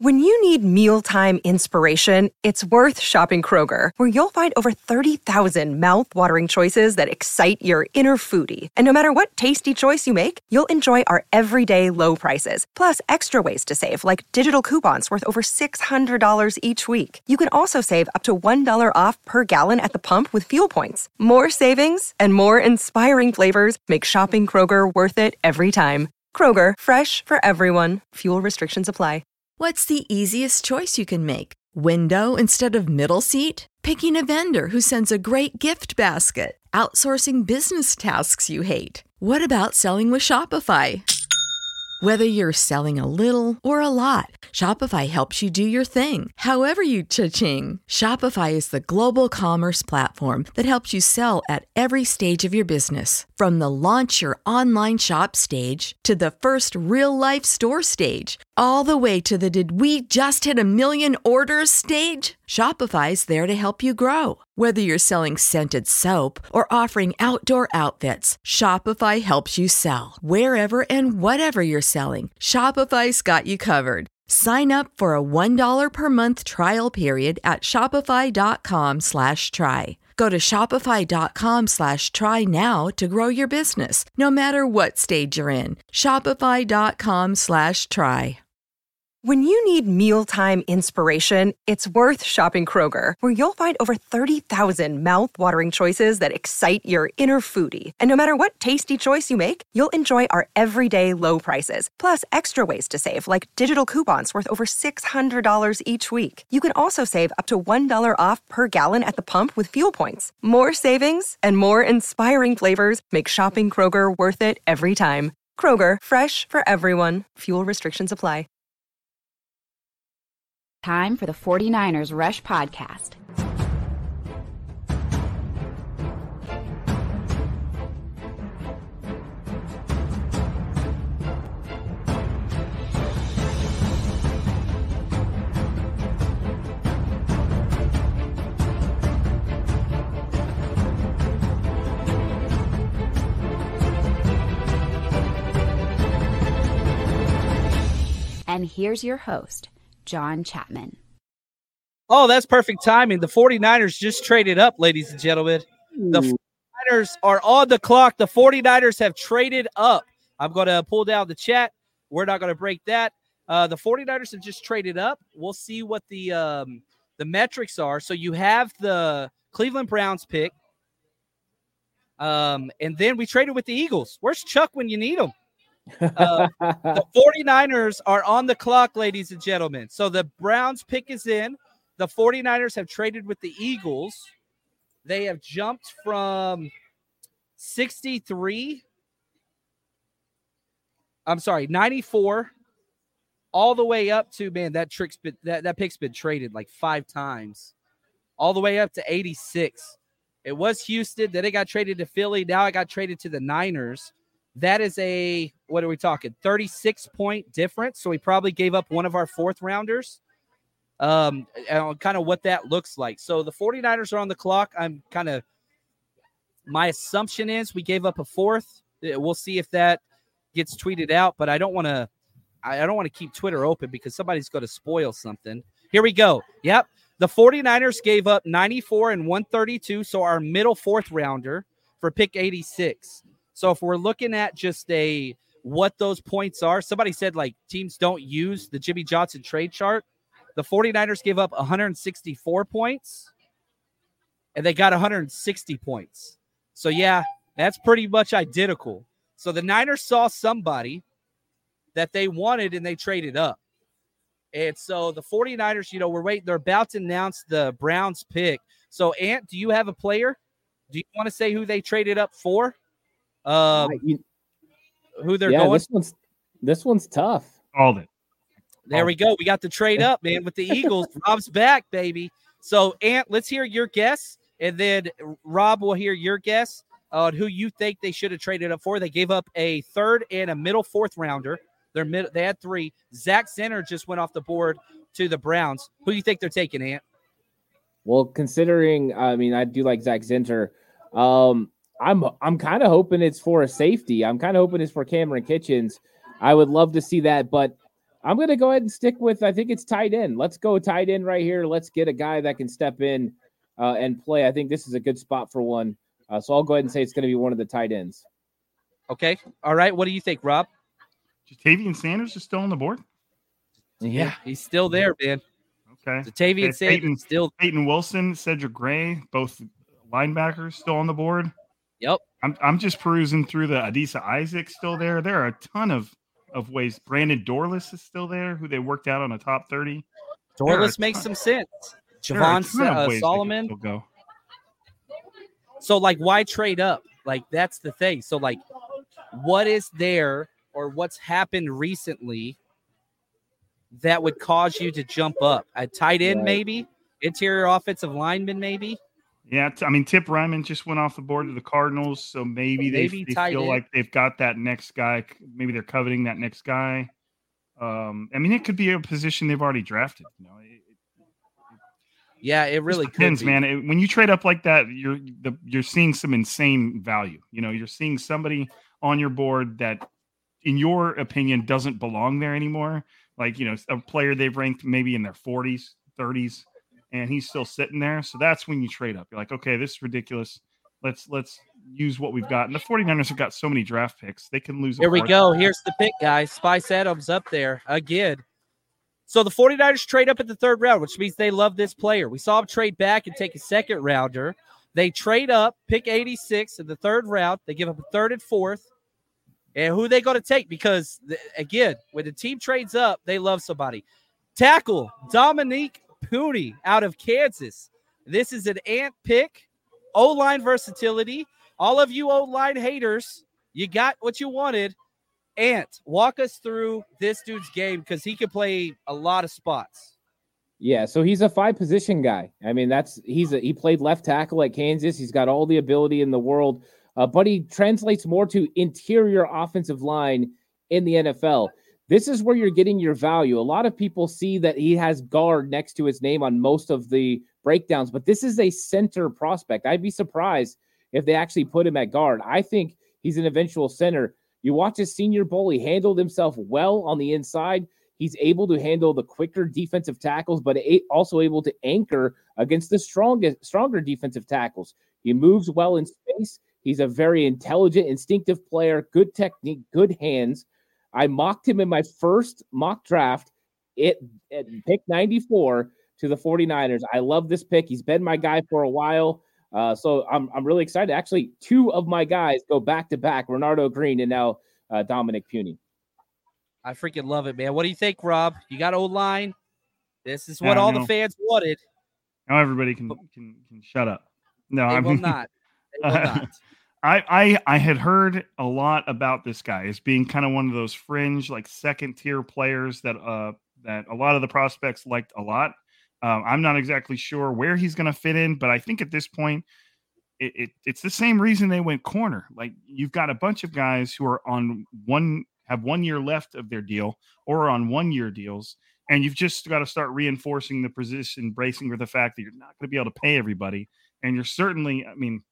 When you need mealtime inspiration, it's worth shopping Kroger, where you'll find over 30,000 mouth-watering choices that excite your inner foodie. And no matter what tasty choice you make, you'll enjoy our everyday low prices, plus extra ways to save, like digital coupons worth over $600 each week. You can also save up to $1 off per gallon at the pump with fuel points. More savings and more inspiring flavors make shopping Kroger worth it every time. Kroger, fresh for everyone. Fuel restrictions apply. What's the easiest choice you can make? Window instead of middle seat? Picking a vendor who sends a great gift basket? Outsourcing business tasks you hate? What about selling with Shopify? Whether you're selling a little or a lot, Shopify helps you do your thing, however you cha-ching. Shopify is the global commerce platform that helps you sell at every stage of your business. From the launch your online shop stage to the first real-life store stage, all the way to the did we just hit 1 million orders stage. Shopify's there to help you grow. Whether you're selling scented soap or offering outdoor outfits, Shopify helps you sell. Wherever and whatever you're selling, Shopify's got you covered. Sign up for a $1 per month trial period at shopify.com/try. Go to shopify.com/try now to grow your business, no matter what stage you're in. Shopify.com/try. When you need mealtime inspiration, it's worth shopping Kroger, where you'll find over 30,000 mouth-watering choices that excite your inner foodie. And no matter what tasty choice you make, you'll enjoy our everyday low prices, plus extra ways to save, like digital coupons worth over $600 each week. You can also save up to $1 off per gallon at the pump with fuel points. More savings and more inspiring flavors make shopping Kroger worth it every time. Kroger, fresh for everyone. Fuel restrictions apply. Time for the 49ers Rush Podcast. And here's your host, John Chapman. Oh, that's perfect timing. The 49ers just traded up, ladies and gentlemen. The 49ers are on the clock. The 49ers have traded up. I'm going to pull down the chat. We're not going to break that. The 49ers have just traded up. We'll see what the metrics are. So you have the Cleveland Browns pick. And then we traded with the Eagles. Where's Chuck when you need him? The 49ers are on the clock, ladies and gentlemen. So the Browns pick is in. The 49ers have traded with the Eagles. They have jumped from 94 all the way up to, man, that pick's been traded like 5 times, all the way up to 86. It was Houston, then it got traded to Philly. Now it got traded to the Niners. That is what are we talking, 36-point difference. So we probably gave up one of our 4th rounders. And kind of what that looks like. So the 49ers are on the clock. My assumption is we gave up a 4th. We'll see if that gets tweeted out, but I don't want to keep Twitter open because somebody's going to spoil something. Here we go. Yep. The 49ers gave up 94 and 132. So our middle 4th rounder for pick 86. So if we're looking at just what those points are, somebody said like teams don't use the Jimmy Johnson trade chart. The 49ers gave up 164 points and they got 160 points. So yeah, that's pretty much identical. So the Niners saw somebody that they wanted and they traded up. And so the 49ers, we're waiting. They're about to announce the Browns pick. So Ant, do you have a player? Do you want to say who they traded up for? Who they're going? This one's tough. Called it. There we go. We got the trade up, man, with the Eagles. Rob's back, baby. So, Ant, let's hear your guess, and then Rob will hear your guess on who you think they should have traded up for. They gave up a 3rd and a middle 4th rounder. They had 3. Zach Zenner just went off the board to the Browns. Who do you think they're taking, Ant? Well, considering, I do like Zach Zenner. I'm kind of hoping it's for a safety. I'm kind of hoping it's for Cameron Kitchens. I would love to see that, but I'm going to go ahead and stick with, I think it's tight end. Let's go tight end right here. Let's get a guy that can step in and play. I think this is a good spot for one. So I'll go ahead and say it's going to be one of the tight ends. Okay. All right. What do you think, Rob? Jatavian Sanders is still on the board? Yeah, he's still there, man. Okay. Jatavian Sanders still. Peyton Wilson, Cedric Gray, both linebackers still on the board. Yep. I'm just perusing through the Adisa Isaac still there. There are a ton of ways. Brandon Dorless is still there, who they worked out on a top 30. Dorless makes some sense. Javon Solomon. Go. So, like, why trade up? Like, that's the thing. So, like, what is there or what's happened recently that would cause you to jump up? A tight end, maybe? Interior offensive lineman, maybe? Yeah, Tip Ryman just went off the board to the Cardinals, so maybe they feel like they've got that next guy. Maybe they're coveting that next guy. It could be a position they've already drafted. It really depends, man. When you trade up like that, you're seeing some insane value. You're seeing somebody on your board that, in your opinion, doesn't belong there anymore. Like, a player they've ranked maybe in their 40s, 30s. And he's still sitting there. So that's when you trade up. You're like, okay, this is ridiculous. Let's use what we've got. And the 49ers have got so many draft picks. They can lose. Here we go. Here's the pick, guys. Spice Adams up there again. So the 49ers trade up at the third round, which means they love this player. We saw them trade back and take a second rounder. They trade up, pick 86 in the third round. They give up a third and fourth. And who are they going to take? Because, again, when the team trades up, they love somebody. Tackle, Dominique Pooney out of Kansas. This is an Ant pick. O-line versatility. All of you O-line haters, you got what you wanted. Ant, walk us through this dude's game because he can play a lot of spots. Yeah, so he's a 5-position guy. I mean, he played left tackle at Kansas. He's got all the ability in the world, but he translates more to interior offensive line in the NFL. This is where you're getting your value. A lot of people see that he has guard next to his name on most of the breakdowns, but this is a center prospect. I'd be surprised if they actually put him at guard. I think he's an eventual center. You watch his Senior Bowl, he handled himself well on the inside. He's able to handle the quicker defensive tackles, but also able to anchor against the stronger defensive tackles. He moves well in space. He's a very intelligent, instinctive player, good technique, good hands. I mocked him in my first mock draft at pick 94 to the 49ers. I love this pick. He's been my guy for a while. So I'm really excited. Actually, two of my guys go back-to-back, Renardo Green and now Dominic Pooney. I freaking love it, man. What do you think, Rob? You got O-line. This is what all the fans wanted. Now everybody can shut up. No, I will not. They will not. I had heard a lot about this guy as being kind of one of those fringe, like second tier players that a lot of the prospects liked a lot. I'm not exactly sure where he's going to fit in, but I think at this point, it's the same reason they went corner. Like, you've got a bunch of guys who are have 1 year left of their deal or are on 1 year deals, and you've just got to start reinforcing the position, bracing for the fact that you're not going to be able to pay everybody, and you're certainly,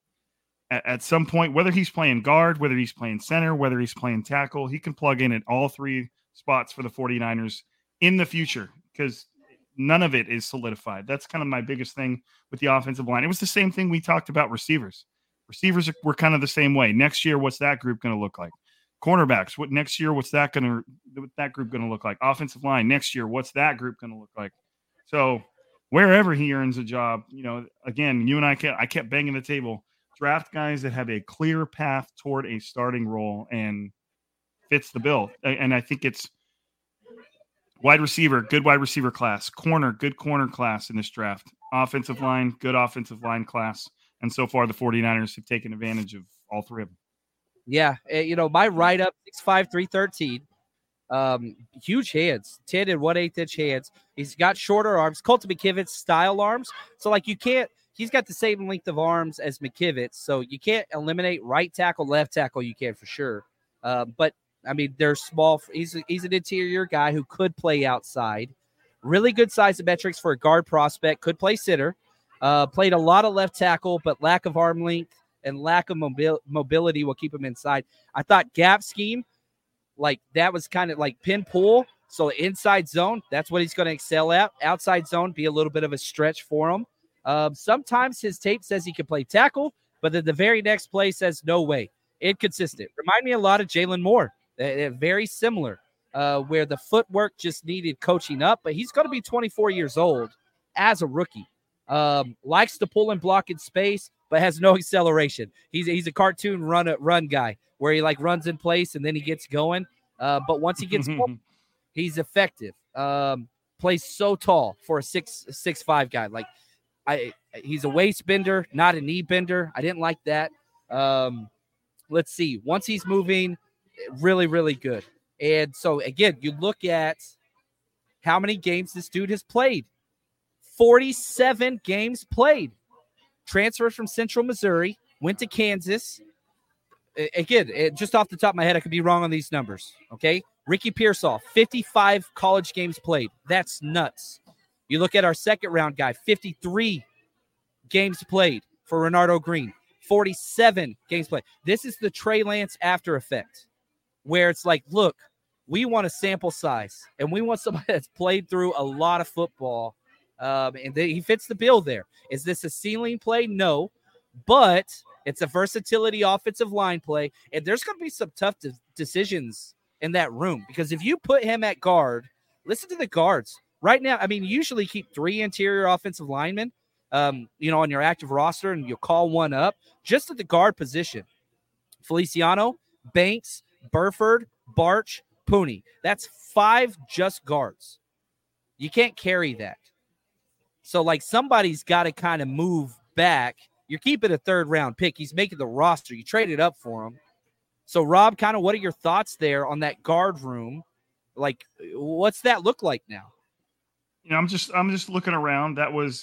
at some point, whether he's playing guard, whether he's playing center, whether he's playing tackle, he can plug in at all three spots for the 49ers in the future because none of it is solidified. That's kind of my biggest thing with the offensive line. It was the same thing we talked about receivers. Receivers were kind of the same way. Next year, what's that group going to look like? Cornerbacks, what's that group going to look like? Offensive line, next year, what's that group going to look like? So wherever he earns a job, again, you and I kept banging the table. Draft guys that have a clear path toward a starting role and fits the bill. And I think it's wide receiver, good wide receiver class, corner, good corner class in this draft, offensive line, good offensive line class. And so far the 49ers have taken advantage of all three of them. Yeah. My write-up, 6'5", 313, huge hands, 10 and 1/8 inch hands. He's got shorter arms, Colton McKivitz style arms. So he's got the same length of arms as McKivitz, so you can't eliminate right tackle, left tackle. You can for sure. But, they're small. He's an interior guy who could play outside. Really good size metrics for a guard prospect. Could play center. Played a lot of left tackle, but lack of arm length and lack of mobility will keep him inside. I thought gap scheme, like that was kind of like pin pull. So inside zone, that's what he's going to excel at. Outside zone, be a little bit of a stretch for him. Sometimes his tape says he can play tackle, but then the very next play says no way. Inconsistent. Remind me a lot of Jalen Moore. Very similar, where the footwork just needed coaching up, but he's going to be 24 years old as a rookie. Likes to pull and block in space, but has no acceleration. He's a cartoon run guy where he like runs in place and then he gets going. But once he gets going, he's effective. Plays so tall for a 6'5" guy. Like he's a waist bender, not a knee bender. I didn't like that. Let's see. Once he's moving, really, really good. And so again, you look at how many games this dude has played. 47 games played. Transferred from Central Missouri, went to Kansas. Again, just off the top of my head, I could be wrong on these numbers. Okay. Ricky Pearsall, 55 college games played. That's nuts. You look at our second round guy, 53 games played for Renardo Green, 47 games played. This is the Trey Lance after effect, where it's like, look, we want a sample size, and we want somebody that's played through a lot of football, and he fits the bill there. Is this a ceiling play? No, but it's a versatility offensive line play, and there's going to be some tough decisions in that room, because if you put him at guard, listen to the guards right now. I mean, you usually keep 3 interior offensive linemen, on your active roster, and you'll call one up just at the guard position. Feliciano, Banks, Burford, Barch, Pooney. That's 5 just guards. You can't carry that. So, like, somebody's got to kind of move back. You're keeping a 3rd round pick. He's making the roster. You traded up for him. So, Rob, kind of what are your thoughts there on that guard room? Like, what's that look like now? I'm just looking around. That was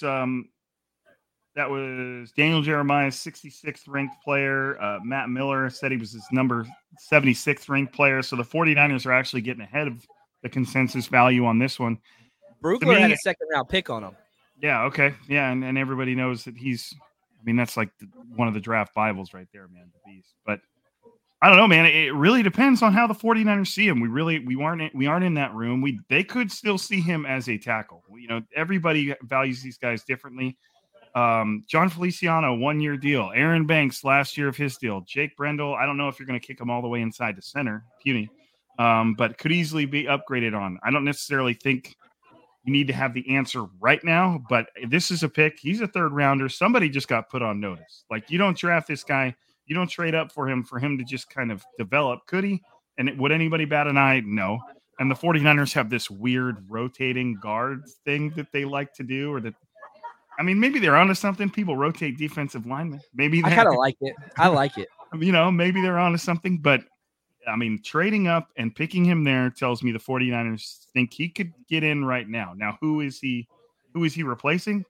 Daniel Jeremiah's 66th ranked player. Matt Miller said he was his number 76th ranked player. So the 49ers are actually getting ahead of the consensus value on this one. Brugler had a 2nd round pick on him. Yeah. Okay. Yeah. And everybody knows that that's like one of the draft Bibles right there, man. The beast. But I don't know, man. It really depends on how the 49ers see him. We aren't in that room. They could still see him as a tackle. Everybody values these guys differently. John Feliciano, 1-year deal. Aaron Banks, last year of his deal. Jake Brendel, I don't know if you're going to kick him all the way inside to center, puny, but could easily be upgraded on. I don't necessarily think you need to have the answer right now, but this is a pick. He's a 3rd rounder. Somebody just got put on notice. Like, you don't draft this guy. You don't trade up for him to just kind of develop. Could he? And would anybody bat an eye? No. And the 49ers have this weird rotating guard thing that they like to do, or that, I mean, maybe they're onto something. People rotate defensive linemen. Maybe I kind of like it. I like it. Maybe they're onto something. But, I mean, trading up and picking him there tells me the 49ers think he could get in right now. Now, who is he replacing?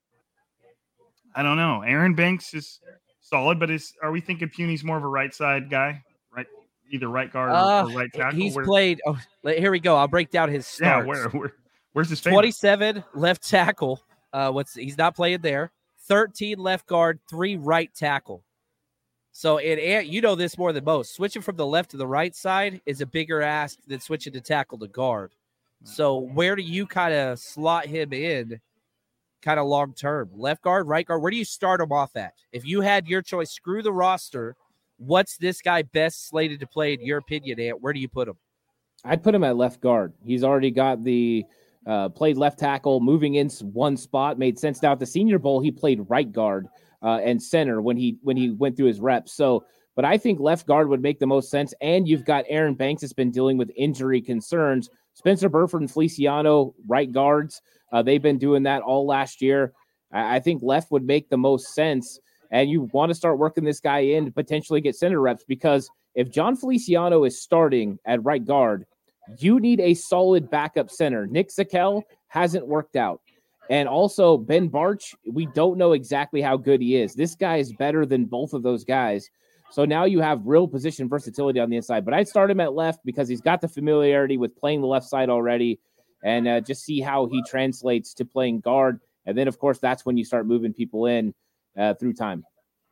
I don't know. Aaron Banks is solid, but are we thinking Puny's more of a right side guy? Right, either right guard or right tackle? He's played. Oh, here we go. I'll break down his starts. Yeah, where's his favorite? 27 left tackle. He's not playing there. 13 left guard, 3 right tackle. So you know this more than most. Switching from the left to the right side is a bigger ask than switching to tackle to guard. So where do you kind of slot him in, kind of long term? Left guard, right guard? Where do you start him off at? If you had your choice, screw the roster. What's this guy best slated to play in your opinion, Ant? Where do you put him? I'd put him at left guard. He's already got the played left tackle, moving in one spot, made sense. Now at the Senior Bowl, he played right guard and center when he went through his reps. So, but I think left guard would make the most sense. And you've got Aaron Banks that's been dealing with injury concerns. Spencer Burford and Feliciano, right guards. They've been doing that all last year. I think left would make the most sense. And you want to start working this guy in to potentially get center reps, because if John Feliciano is starting at right guard, you need a solid backup center. Nick Zakelj hasn't worked out. And also Ben Barch, we don't know exactly how good he is. This guy is better than both of those guys. So now you have real position versatility on the inside. But I'd start him at left because he's got the familiarity with playing the left side already, and just see how he translates to playing guard. And then, of course, that's when you start moving people in through time.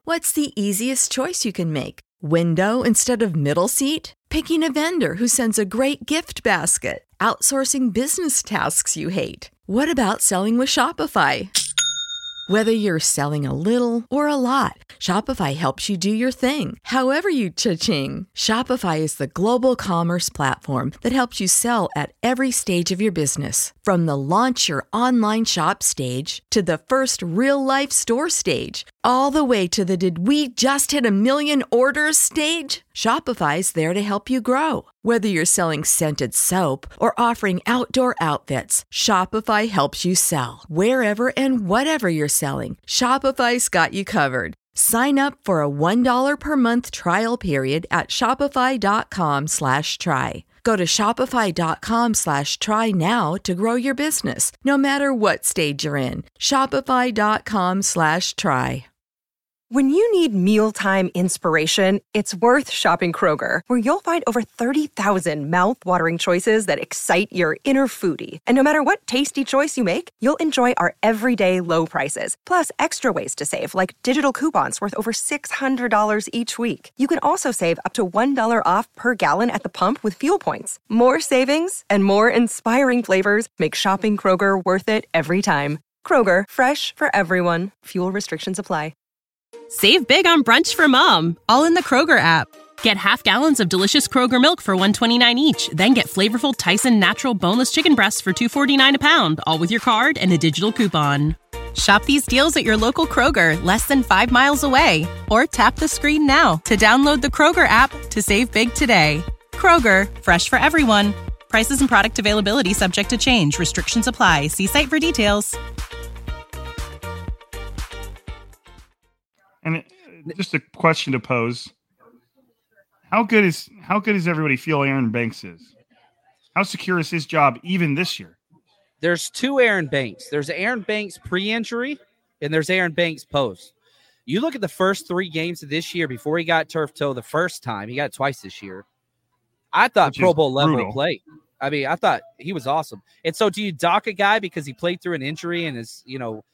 What's the easiest choice you can make? Window instead of middle seat? Picking a vendor who sends a great gift basket? Outsourcing business tasks you hate? What about selling with Shopify? Whether you're selling a little or a lot, Shopify helps you do your thing, however you cha-ching. Shopify is the global commerce platform that helps you sell at every stage of your business. From the launch your online shop stage to the first real-life store stage, all the way to the did we just hit 1 million orders stage. Shopify's there to help you grow. Whether you're selling scented soap or offering outdoor outfits, Shopify helps you sell. Wherever and whatever you're selling, Shopify's got you covered. Sign up for a $1 per month trial period at shopify.com/try. Go to shopify.com/try now to grow your business, no matter what stage you're in. Shopify.com/try. When you need mealtime inspiration, it's worth shopping Kroger, where you'll find over 30,000 mouth-watering choices that excite your inner foodie. And no matter what tasty choice you make, you'll enjoy our everyday low prices, plus extra ways to save, like digital coupons worth over $600 each week. You can also save up to $1 off per gallon at the pump with fuel points. More savings and more inspiring flavors make shopping Kroger worth it every time. Kroger, fresh for everyone. Fuel restrictions apply. Save big on brunch for mom, all in the Kroger app. Get half gallons of delicious Kroger milk for $1.29 each. Then get flavorful Tyson natural boneless chicken breasts for $2.49 a pound, all with your card and a digital coupon. Shop these deals at your local Kroger, less than 5 miles away. Or tap the screen now to download the Kroger app to save big today. Kroger, fresh for everyone. Prices and product availability subject to change. Restrictions apply. See site for details. And just a question to pose: How good is everybody feel Aaron Banks is? How secure is his job even this year? There's two Aaron Banks. There's Aaron Banks pre-injury, and there's Aaron Banks post. You look at the first 3 games of this year before he got turf toe the first time. He got it twice this year. I thought Pro Bowl level play. I mean, I thought he was awesome. And so, do you dock a guy because he played through an injury and is,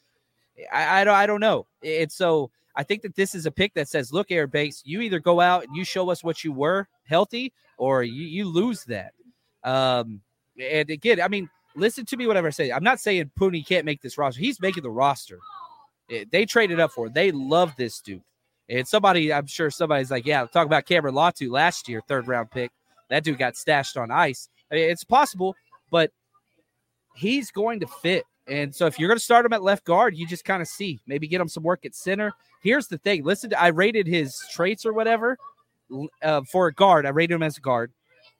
I don't know. And so, I think that this is a pick that says, look, Aaron Banks, you either go out and you show us what you were healthy, or you lose that. And again, I mean, listen to me, whatever I say. I'm not saying Pooney can't make this roster. He's making the roster. They traded up for it. They love this dude. And I'm sure somebody's like, yeah, talk about Cameron Latu last year, 3rd-round pick. That dude got stashed on ice. I mean, it's possible, but he's going to fit. And so if you're going to start him at left guard, you just kind of see. Maybe get him some work at center. Here's the thing. I rated his traits or whatever for a guard. I rated him as a guard.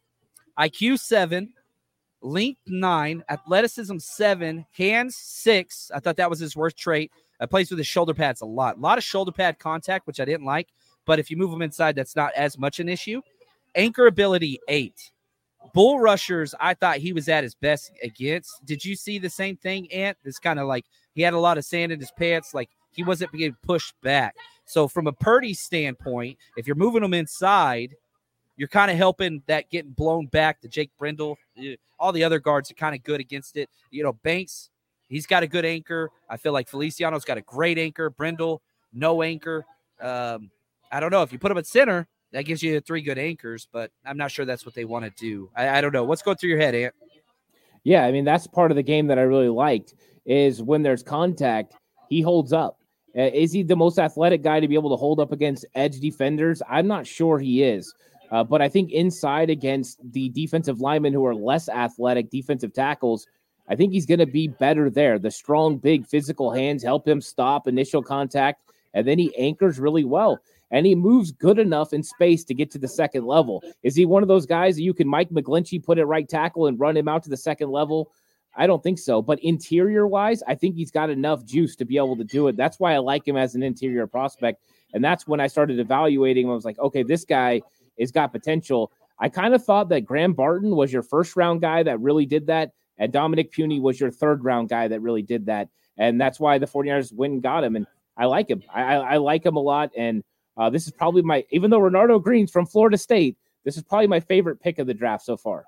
IQ 7, length 9, athleticism 7, hands 6. I thought that was his worst trait. Plays with his shoulder pads a lot. A lot of shoulder pad contact, which I didn't like. But if you move him inside, that's not as much an issue. Anchor ability 8. Bull rushers, I thought he was at his best against. Did you see the same thing, Ant? It's kind of like he had a lot of sand in his pants. Like he wasn't being pushed back. So from a Purdy standpoint, if you're moving him inside, you're kind of helping that getting blown back to Jake Brindle. All the other guards are kind of good against it. Banks, he's got a good anchor. I feel like Feliciano's got a great anchor. Brindle, no anchor. I don't know. If you put him at center, that gives you 3 good anchors, but I'm not sure that's what they want to do. I don't know. What's going through your head, Ant? Yeah, I mean, that's part of the game that I really liked is when there's contact, he holds up. Is he the most athletic guy to be able to hold up against edge defenders? I'm not sure he is. But I think inside against the defensive linemen who are less athletic, defensive tackles, I think he's going to be better there. The strong, big physical hands help him stop initial contact, and then he anchors really well. And he moves good enough in space to get to the second level. Is he one of those guys that you can Mike McGlinchey put at right tackle and run him out to the second level? I don't think so. But interior-wise, I think he's got enough juice to be able to do it. That's why I like him as an interior prospect. And that's when I started evaluating him. I was like, okay, this guy has got potential. I kind of thought that Graham Barton was your first-round guy that really did that, and Dominic Puney was your third-round guy that really did that. And that's why the 49ers went and got him. And I like him. I like him a lot. And this is probably even though Renardo Green's from Florida State, this is probably my favorite pick of the draft so far.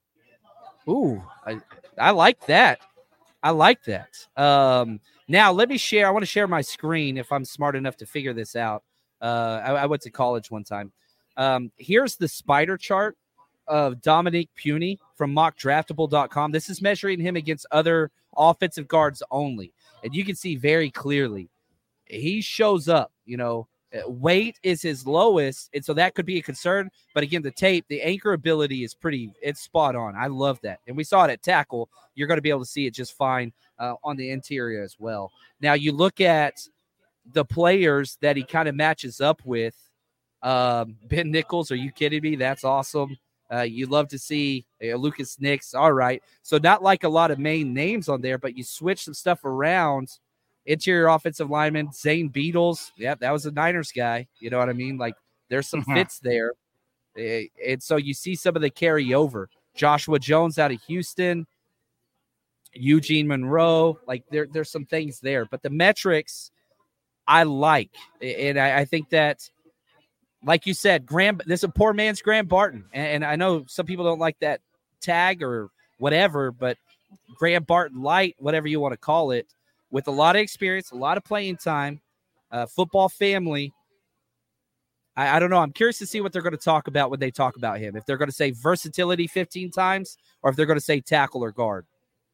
Ooh, I like that. I like that. Now let me share. I want to share my screen if I'm smart enough to figure this out. I went to college one time. Here's the spider chart of Dominique Puny from mockdraftable.com. This is measuring him against other offensive guards only. And you can see very clearly he shows up, weight is his lowest. And so that could be a concern. But again, the tape, the anchor ability is it's spot on. I love that. And we saw it at tackle. You're going to be able to see it just fine on the interior as well. Now you look at the players that he kind of matches up with. Ben Nichols, are you kidding me? That's awesome. You love to see Lucas Nix. All right. So not like a lot of main names on there, but you switch some stuff around. Interior offensive lineman, Zane Beadles. Yeah, that was a Niners guy. You know what I mean? Like there's some fits there. And so you see some of the carryover. Joshua Jones out of Houston, Eugene Monroe. Like there's some things there. But the metrics I like. And I think that, like you said, this is a poor man's Graham Barton. And I know some people don't like that tag or whatever, but Graham Barton light, whatever you want to call it, with a lot of experience, a lot of playing time, football family. I don't know. I'm curious to see what they're going to talk about when they talk about him. If they're going to say versatility 15 times or if they're going to say tackle or guard.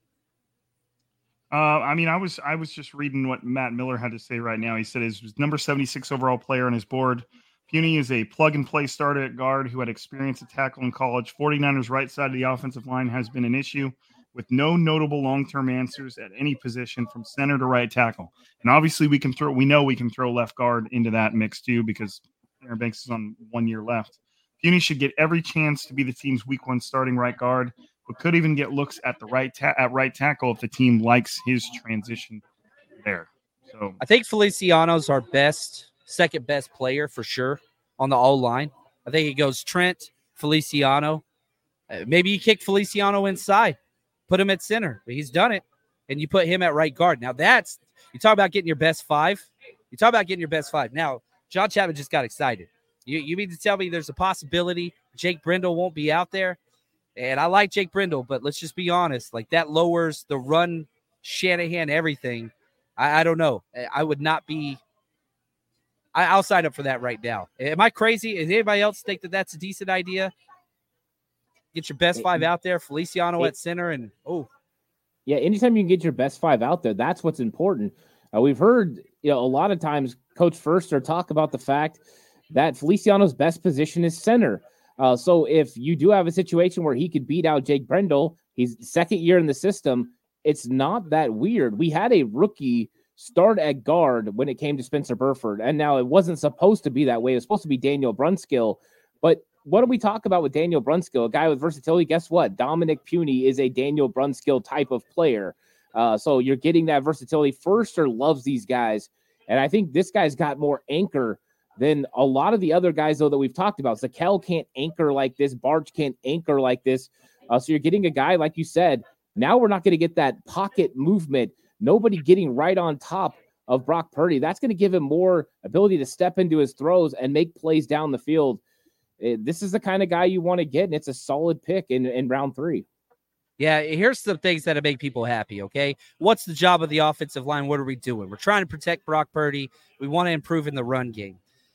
I was just reading what Matt Miller had to say right now. He said his number 76 overall player on his board. Puny is a plug-and-play starter at guard who had experience at tackle in college. 49ers' right side of the offensive line has been an issue with no notable long-term answers at any position from center to right tackle. And obviously we know we can throw left guard into that mix too because Aaron Banks is on 1 year left. Puny should get every chance to be the team's week 1 starting right guard, but could even get looks at the right tackle if the team likes his transition there. So I think Feliciano's our second best player for sure on the O-line. I think it goes Trent, Feliciano. Maybe you kick Feliciano inside, put him at center. But he's done it, and you put him at right guard. Now you talk about getting your best five. Now, John Chapman just got excited. You mean to tell me there's a possibility Jake Brindle won't be out there? And I like Jake Brindle, but let's just be honest. Like that lowers the run, Shanahan, everything. I don't know. I would not be. I'll sign up for that right now. Am I crazy? Does anybody else think that that's a decent idea? Get your best five out there, Feliciano at center, and yeah. Anytime you can get your best five out there, that's what's important. We've heard a lot of times Coach Förster talk about the fact that Feliciano's best position is center. So if you do have a situation where he could beat out Jake Brindle, he's second year in the system. It's not that weird. We had a rookie start at guard when it came to Spencer Burford, and now it wasn't supposed to be that way. It was supposed to be Daniel Brunskill. But what do we talk about with Daniel Brunskill, a guy with versatility? Guess what? Dominic Puny is a Daniel Brunskill type of player. So you're getting that versatility. Förster loves these guys, and I think this guy's got more anchor than a lot of the other guys, though, that we've talked about. Zakelj can't anchor like this. Barch can't anchor like this. So you're getting a guy, like you said, now we're not going to get that pocket movement. Nobody getting right on top of Brock Purdy. That's going to give him more ability to step into his throws and make plays down the field. This is the kind of guy you want to get, and it's a solid pick in round 3. Yeah, here's some things that make people happy, okay? What's the job of the offensive line? What are we doing? We're trying to protect Brock Purdy. We want to improve in the run game.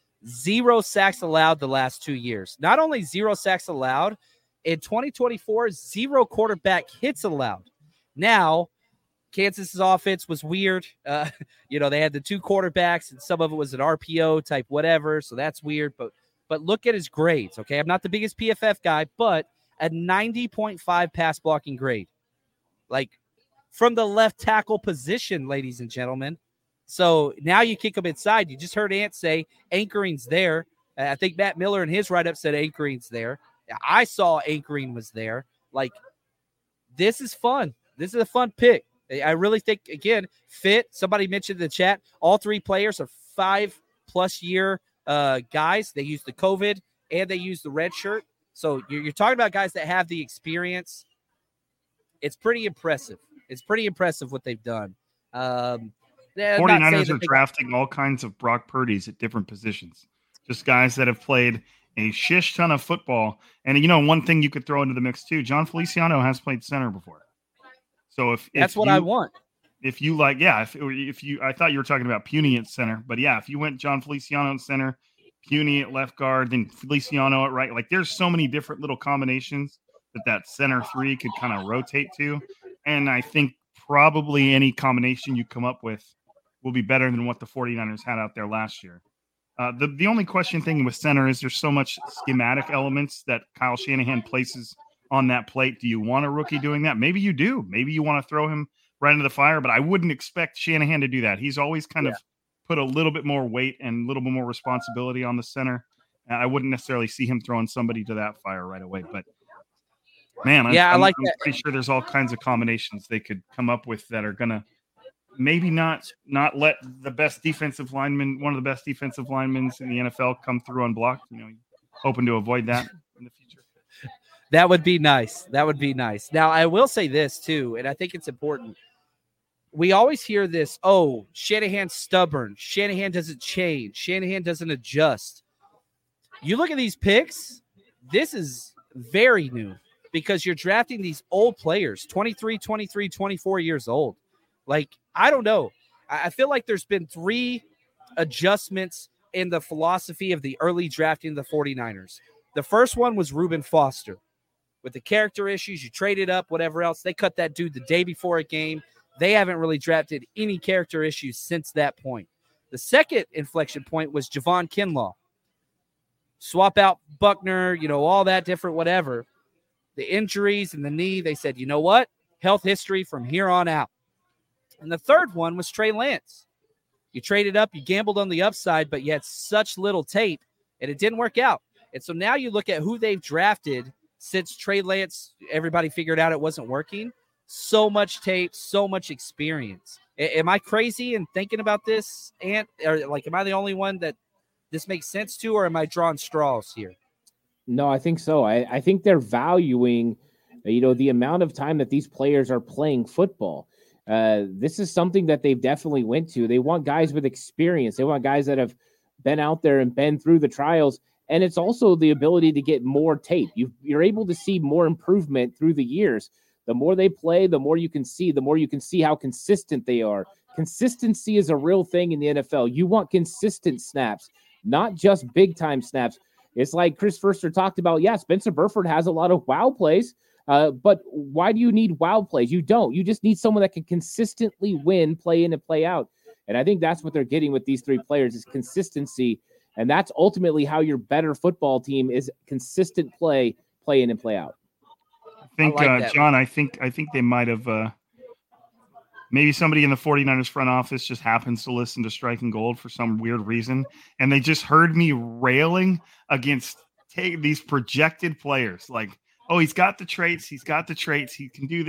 0 sacks allowed the last 2 years. Not only 0 sacks allowed, in 2024, 0 quarterback hits allowed. Now, Kansas's offense was weird. They had the 2 quarterbacks, and some of it was an RPO type whatever, so that's weird. But look at his grades, okay? I'm not the biggest PFF guy, but a 90.5 pass blocking grade. Like, from the left tackle position, ladies and gentlemen. So now you kick him inside. You just heard Ant say anchoring's there. I think Matt Miller in his write-up said anchoring's there. I saw anchoring was there. Like, this is fun. This is a fun pick. I really think, again, fit. Somebody mentioned in the chat, all 3 players are 5+ year guys. They use the COVID and they use the red shirt. So you're talking about guys that have the experience. It's pretty impressive. It's pretty impressive what they've done. 49ers are drafting all kinds of Brock Purdy's at different positions. Just guys that have played a shish ton of football. And, one thing you could throw into the mix, too, John Feliciano has played center before. So if that's what I want. if you like, yeah, if you, I thought you were talking about Puny at center, but yeah, if you went John Feliciano at center, Puny at left guard, then Feliciano at right, like there's so many different little combinations that center three could kind of rotate to. And I think probably any combination you come up with will be better than what the 49ers had out there last year. The only question thing with center is there's so much schematic elements that Kyle Shanahan places on that plate. Do you want a rookie doing that? Maybe you do. Maybe you want to throw him right into the fire, but I wouldn't expect Shanahan to do that. He's always kind of put a little bit more weight and a little bit more responsibility on the center. I wouldn't necessarily see him throwing somebody to that fire right away, but man, I'm pretty sure there's all kinds of combinations they could come up with that are going to maybe not let the best defensive lineman, one of the best defensive linemen in the NFL come through unblocked, hoping to avoid that in the future. That would be nice. That would be nice. Now, I will say this too, and I think it's important. We always hear this, oh, Shanahan's stubborn. Shanahan doesn't change. Shanahan doesn't adjust. You look at these picks, this is very new because you're drafting these old players, 23, 24 years old. Like, I don't know. I feel like there's been 3 adjustments in the philosophy of the early drafting of the 49ers. The first one was Reuben Foster. With the character issues, you traded up, whatever else. They cut that dude the day before a game. They haven't really drafted any character issues since that point. The second inflection point was Javon Kinlaw. Swap out Buckner, all that different whatever. The injuries and the knee, they said, you know what? Health history from here on out. And the third one was Trey Lance. You traded up, you gambled on the upside, but you had such little tape, and it didn't work out. And so now you look at who they've drafted since Trey Lance, everybody figured out it wasn't working. So much tape, so much experience. Am I crazy in thinking about this, Ant? Or am I the only one that this makes sense to, or am I drawing straws here? No, I think so. I think they're valuing, the amount of time that these players are playing football. This is something that they've definitely went to. They want guys with experience. They want guys that have been out there and been through the trials. And it's also the ability to get more tape. You're able to see more improvement through the years. The more they play, the more you can see how consistent they are. Consistency is a real thing in the NFL. You want consistent snaps, not just big time snaps. It's like Chris Foerster talked about. Yeah, Spencer Burford has a lot of wow plays, but why do you need wow plays? You don't. You just need someone that can consistently win, play in and play out. And I think that's what they're getting with these 3 players is consistency. And that's ultimately how your better football team is consistent play in and play out. I think, John, I think they might have maybe somebody in the 49ers front office just happens to listen to Striking Gold for some weird reason. And they just heard me railing against these projected players. Like, oh, he's got the traits. He can do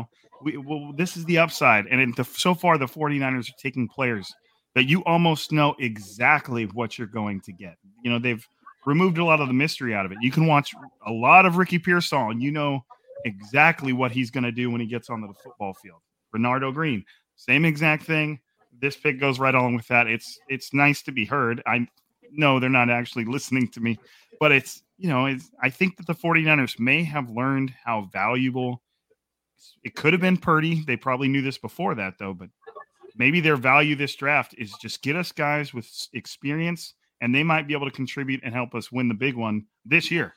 the, this is the upside. And so far the 49ers are taking players that you almost know exactly what you're going to get. They've removed a lot of the mystery out of it. You can watch a lot of Ricky Pearsall and you know exactly what he's going to do when he gets onto the football field. Bernardo Green, same exact thing. This pick goes right along with that. It's nice to be heard. I know they're not actually listening to me, but I think that the 49ers may have learned how valuable it could have been Purdy. They probably knew this before that though, but maybe their value this draft is just get us guys with experience and they might be able to contribute and help us win the big one this year.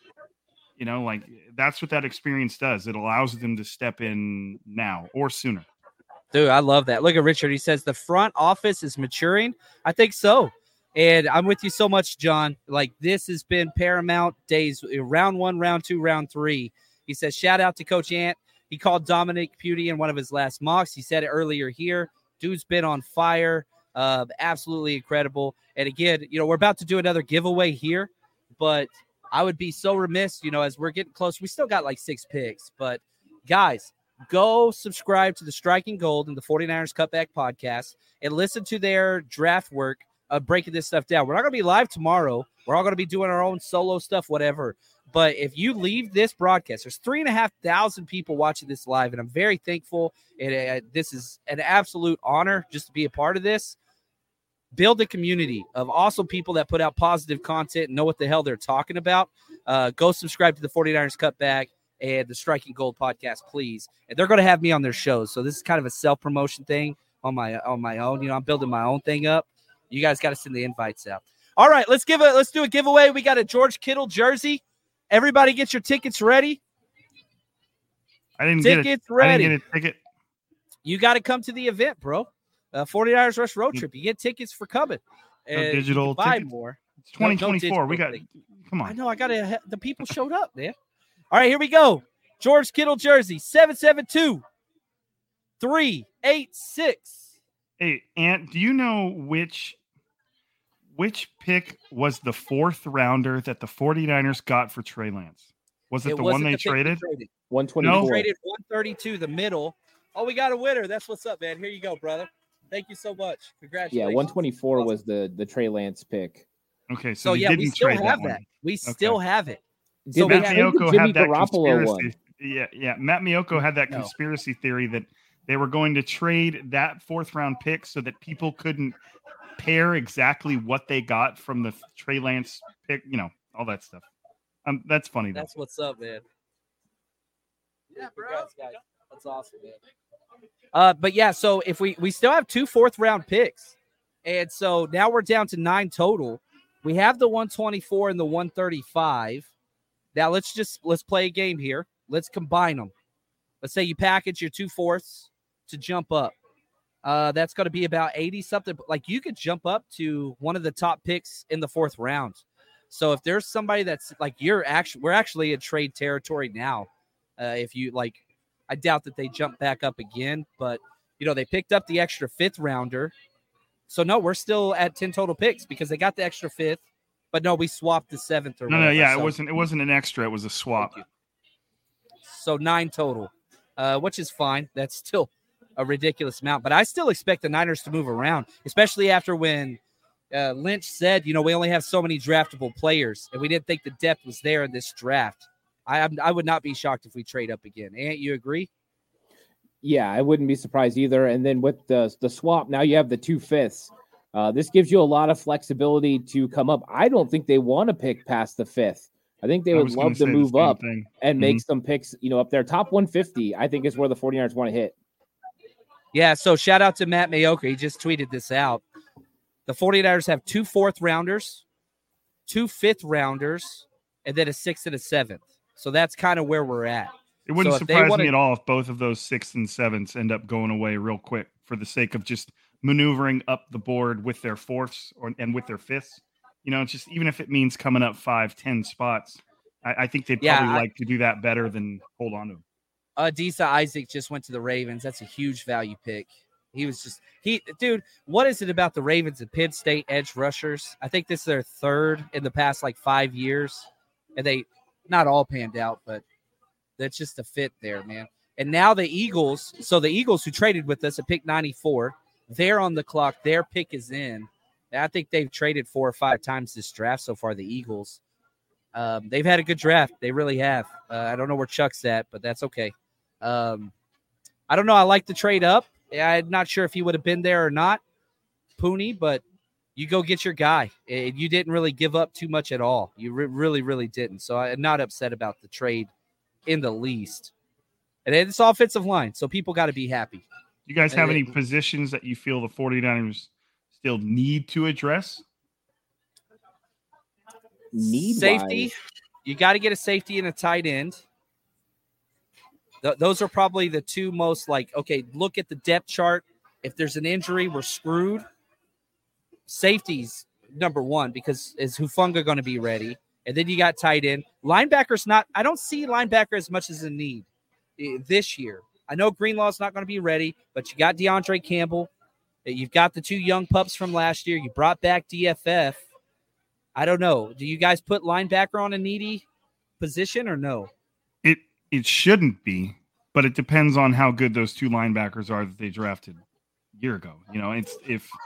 That's what that experience does. It allows them to step in now or sooner. Dude, I love that. Look at Richard. He says the front office is maturing. I think so. And I'm with you so much, John. This has been paramount days, round 1, round 2, round 3. He says, shout out to Coach Ant. He called Dominic Pudi in one of his last mocks. He said it earlier here. Dude's been on fire. Absolutely incredible. And again, we're about to do another giveaway here, but I would be so remiss, as we're getting close. We still got 6 picks, but guys, go subscribe to the Striking Gold and the 49ers Cutback podcast and listen to their draft work of breaking this stuff down. We're not going to be live tomorrow. We're all going to be doing our own solo stuff, whatever. But if you leave this broadcast, there's 3,500 people watching this live, and I'm very thankful. And this is an absolute honor just to be a part of this. Build a community of awesome people that put out positive content and know what the hell they're talking about. Go subscribe to the 49ers Cutback and the Striking Gold podcast, please. And they're going to have me on their shows. So this is kind of a self-promotion thing on my own. You know, I'm building my own thing up. You guys got to send the invites out. All right, let's do a giveaway. We got a George Kittle jersey. Everybody get your tickets ready. I didn't get a ticket. You got to come to the event, bro. 49ers Rush Road Trip. You get tickets for coming. No digital buy tickets. more. It's 2024. We got. Come on. I know. The people showed up, man. All right, here we go. George Kittle jersey 772-386. Hey, Ant, do you know which pick was the 4th rounder that the 49ers got for Trey Lance? Was it the one they traded? 124. No. Traded 132, the middle. Oh, we got a winner. That's what's up, man. Here you go, brother. Thank you so much. Congratulations. Yeah, 124 awesome. Was the Trey Lance pick. Okay, so yeah, we still have that. We still have it. So Matt Miyoko had that conspiracy. Yeah. Matt Miyoko had that conspiracy theory that they were going to trade that 4th round pick so that people couldn't pair exactly what they got from the Trey Lance pick, you know, all that stuff. That's funny. That's what's up, man. Yeah, bro. Congrats, guys. That's awesome, man. But yeah, so if we still have 2 4th round picks, and so now we're down to 9 total. We have the 124 and the 135. Now let's play a game here. Let's combine them. Let's say you package your 2 4ths to jump up. That's going to be about 80 something. Like you could jump up to one of the top picks in the 4th round. So if there's somebody that's like we're actually in trade territory now. If you like, I doubt that they jump back up again, but you know, they picked up the extra 5th rounder. So no, we're still at 10 total picks because they got the extra 5th, but no, we swapped the 7th or whatever. Yeah, so, it wasn't an extra, it was a swap. So 9 total, which is fine. That's still a ridiculous amount, but I still expect the Niners to move around, especially after when Lynch said, you know, we only have so many draftable players, and we didn't think the depth was there in this draft. I would not be shocked if we trade up again. Ant, you agree? Yeah, I wouldn't be surprised either. And then with the swap, now you have the 2 5ths. This gives you a lot of flexibility to come up. I don't think they want to pick past the 5th. I think they would love to move up and make some picks, you know, up there. Top 150, I think, is where the 49ers want to hit. Yeah, so shout out to Matt Miyoko. He just tweeted this out. The 49ers have 2 4th rounders, 2 5th rounders, and then a 6th and a 7th. So that's kind of where we're at. It wouldn't surprise me at all if both of those 6th and 7ths end up going away real quick for the sake of just maneuvering up the board with their 4ths and with their 5ths. You know, just even if it means coming up 5-10 spots, I think they'd probably like to do that better than hold on to them. Adisa Isaac just went to the Ravens. That's a huge value pick. Dude, what is it about the Ravens and Penn State edge rushers? I think this is their 3rd in the past 5 years, and they not all panned out, but that's just a fit there, man. And now the Eagles, who traded with us at pick 94, they're on the clock. Their pick is in. I think they've traded 4 or 5 times this draft so far, the Eagles. They've had a good draft. They really have. I don't know where Chuck's at, but that's okay. I don't know. I like the trade up. I'm not sure if he would have been there or not, Pooney, but you go get your guy. You didn't really give up too much at all. You really, really didn't. So I'm not upset about the trade in the least. And it's offensive line, so people got to be happy. You guys have any positions that you feel the 49ers still need to address? Safety. You got to get a safety and a tight end. Those are probably the 2 most okay, look at the depth chart. If there's an injury, we're screwed. Safety's number 1 because is Hufanga going to be ready? And then you got tight end. Linebacker's not – I don't see linebacker as much as a need this year. I know Greenlaw's not going to be ready, but you got DeAndre Campbell. You've got the 2 young pups from last year. You brought back DFF. I don't know. Do you guys put linebacker on a needy position or no? It shouldn't be, but it depends on how good those 2 linebackers are that they drafted a year ago. You know, it's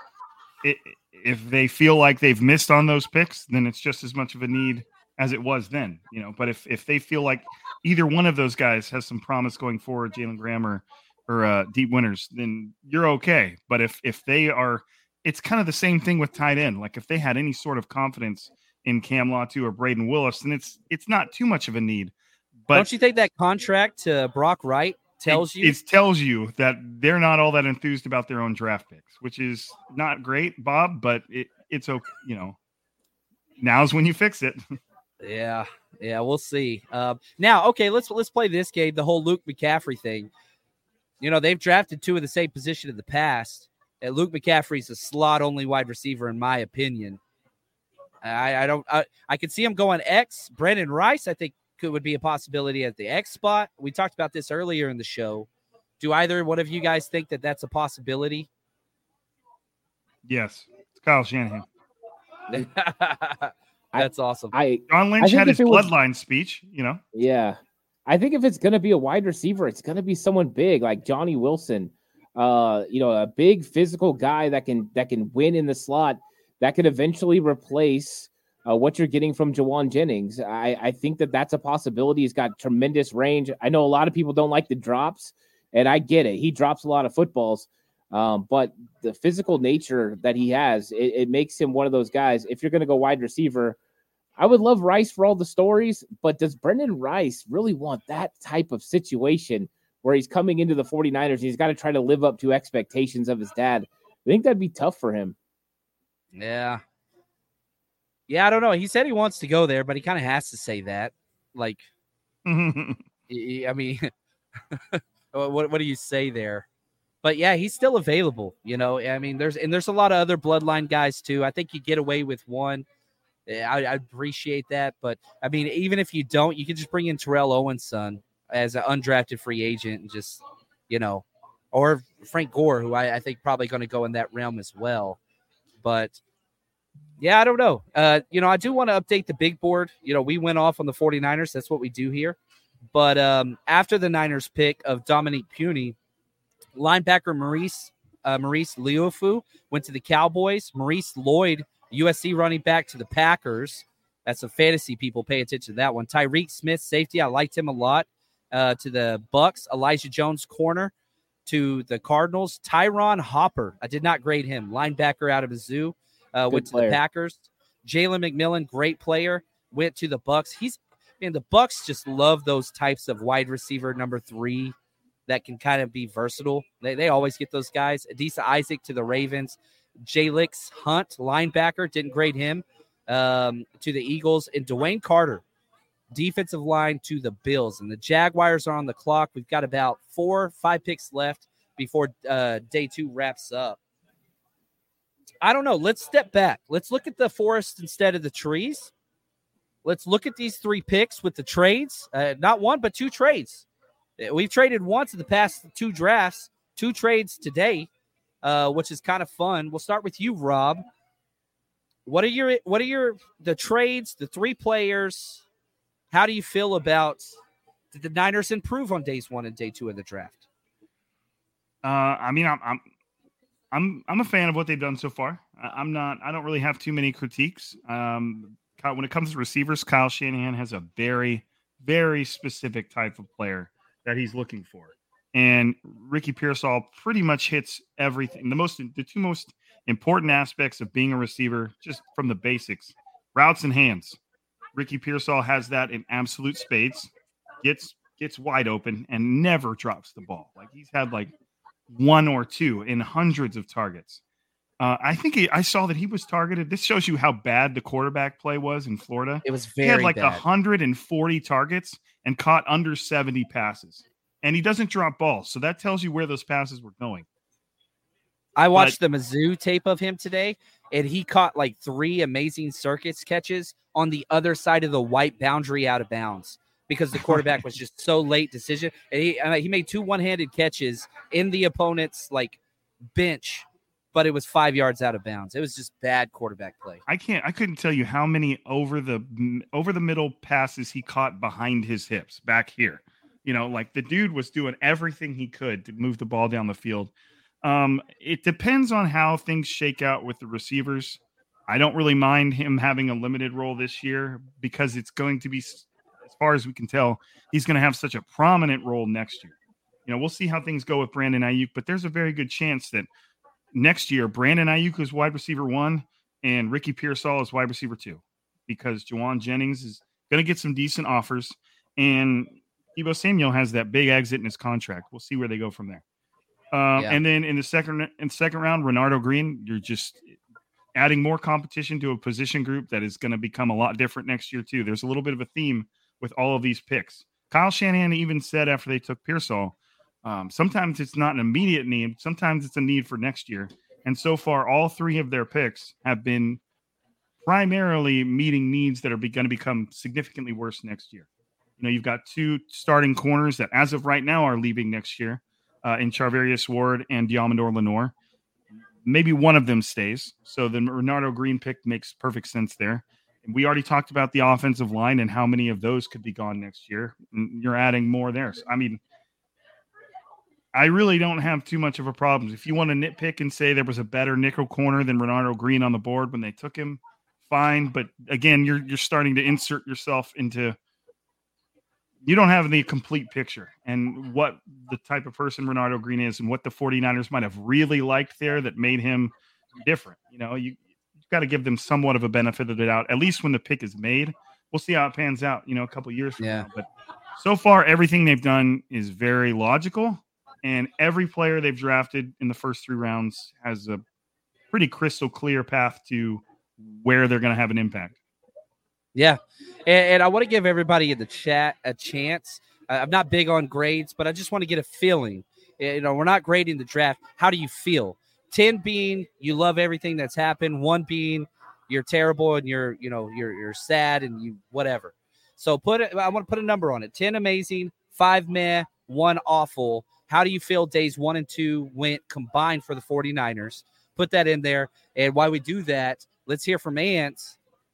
if they feel like they've missed on those picks, then it's just as much of a need as it was then. You know, but if they feel like either one of those guys has some promise going forward, Jalen Graham or Deep Winters, then you're okay. But if they are, it's kind of the same thing with tight end. Like if they had any sort of confidence in Cam Latu or Braden Willis, then it's not too much of a need. But don't you think that contract to Brock Wright tells you? It tells you that they're not all that enthused about their own draft picks, which is not great, Bob, but it's okay. Now's when you fix it. Yeah, we'll see. Now, okay, let's play this game, the whole Luke McCaffrey thing. They've drafted two of the same position in the past. And Luke McCaffrey's a slot-only wide receiver, in my opinion. I could see him going X. Brandon Rice, I think, would be a possibility at the X spot. We talked about this earlier in the show. Do either one of you guys think that that's a possibility? Yes, it's Kyle Shanahan. That's awesome. John Lynch had his bloodline speech, Yeah. I think if it's going to be a wide receiver, it's going to be someone big like Johnny Wilson. A big physical guy that can win in the slot, that could eventually replace what you're getting from Jauan Jennings. I think that's a possibility. He's got tremendous range. I know a lot of people don't like the drops, and I get it. He drops a lot of footballs, but the physical nature that he has, it makes him one of those guys. If you're going to go wide receiver, I would love Rice for all the stories, but does Brendan Rice really want that type of situation where he's coming into the 49ers and he's got to try to live up to expectations of his dad? I think that'd be tough for him. Yeah. Yeah, I don't know. He said he wants to go there, but he kind of has to say that. Like, I mean, what do you say there? But yeah, he's still available. I mean, there's a lot of other bloodline guys too. I think you get away with one. I appreciate that. But I mean, even if you don't, you can just bring in Terrell Owens' son as an undrafted free agent and just, or Frank Gore, who I think probably going to go in that realm as well. But yeah, I don't know. I do want to update the big board. We went off on the 49ers. That's what we do here. But after the Niners pick of Dominique Puny, linebacker Maurice Liufu went to the Cowboys. Maurice Lloyd, USC running back, to the Packers. That's some fantasy people. Pay attention to that one. Tyreek Smith, safety. I liked him a lot. To the Bucks. Elijah Jones, corner, to the Cardinals. Tyron Hopper, I did not grade him. Linebacker out of Mizzou. Went to the Packers. Jalen McMillan, great player, went to the Bucks. The Bucks just love those types of wide receiver number 3 that can kind of be versatile. They always get those guys. Adisa Isaac to the Ravens. Jalix Hunt, linebacker, didn't grade him, to the Eagles. And Dwayne Carter, defensive line, to the Bills. And the Jaguars are on the clock. We've got about 4-5 picks left before day 2 wraps up. I don't know. Let's step back. Let's look at the forest instead of the trees. Let's look at these 3 picks with the trades. Not one, but 2 trades. We've traded once in the past 2 drafts, 2 trades today, which is kind of fun. We'll start with you, Rob. What are the trades, the 3 players? How do you feel about, did the Niners improve on days 1 and day 2 of the draft? I mean, I'm a fan of what they've done so far. I don't really have too many critiques. When it comes to receivers, Kyle Shanahan has a very, very specific type of player that he's looking for. And Ricky Pearsall pretty much hits everything. The 2 most important aspects of being a receiver, just from the basics, routes and hands. Ricky Pearsall has that in absolute spades, gets wide open and never drops the ball. Like, he's had 1 or 2 in hundreds of targets. I think I saw that he was targeted. This shows you how bad the quarterback play was in Florida. It was very bad. He had bad. 140 targets and caught under 70 passes. And he doesn't drop balls. So that tells you where those passes were going. I watched the Mizzou tape of him today, and he caught 3 amazing circus catches on the other side of the white boundary out of bounds because the quarterback was just so late decision. And he made 2 one-handed catches in the opponent's bench, but it was 5 yards out of bounds. It was just bad quarterback play. I couldn't tell you how many over the middle passes he caught behind his hips back here. The dude was doing everything he could to move the ball down the field. It depends on how things shake out with the receivers. I don't really mind him having a limited role this year because it's going to be, as far as we can tell, he's going to have such a prominent role next year. We'll see how things go with Brandon Ayuk, but there's a very good chance that next year Brandon Ayuk is wide receiver 1 and Ricky Pearsall is wide receiver 2 because Jauan Jennings is going to get some decent offers. and Deebo Samuel has that big exit in his contract. We'll see where they go from there. And then in the second round, Renardo Green, you're just adding more competition to a position group that is going to become a lot different next year too. There's a little bit of a theme with all of these picks. Kyle Shanahan even said after they took Pearsall, sometimes it's not an immediate need. Sometimes it's a need for next year. And so far, all three of their picks have been primarily meeting needs that are going to become significantly worse next year. You've got two starting corners that as of right now are leaving next year in Charvarius Ward and Diamondor Lenore. Maybe one of them stays. So the Renardo Green pick makes perfect sense there. And we already talked about the offensive line and how many of those could be gone next year. And you're adding more there. So, I really don't have too much of a problem. If you want to nitpick and say there was a better nickel corner than Renardo Green on the board when they took him, fine. But again, you're starting to insert yourself into – you don't have the complete picture and what the type of person Renardo Green is and what the 49ers might have really liked there that made him different. You've got to give them somewhat of a benefit of the doubt, at least when the pick is made. We'll see how it pans out, a couple of years from now. But so far, everything they've done is very logical, and every player they've drafted in the first 3 rounds has a pretty crystal clear path to where they're going to have an impact. Yeah, and I want to give everybody in the chat a chance. I'm not big on grades, but I just want to get a feeling. We're not grading the draft. How do you feel? 10 being you love everything that's happened. 1 being you're terrible and you're sad and you whatever. So I want to put a number on it. 10 amazing, 5 meh, 1 awful. How do you feel days 1 and 2 went combined for the 49ers? Put that in there. And while we do that, let's hear from Ants.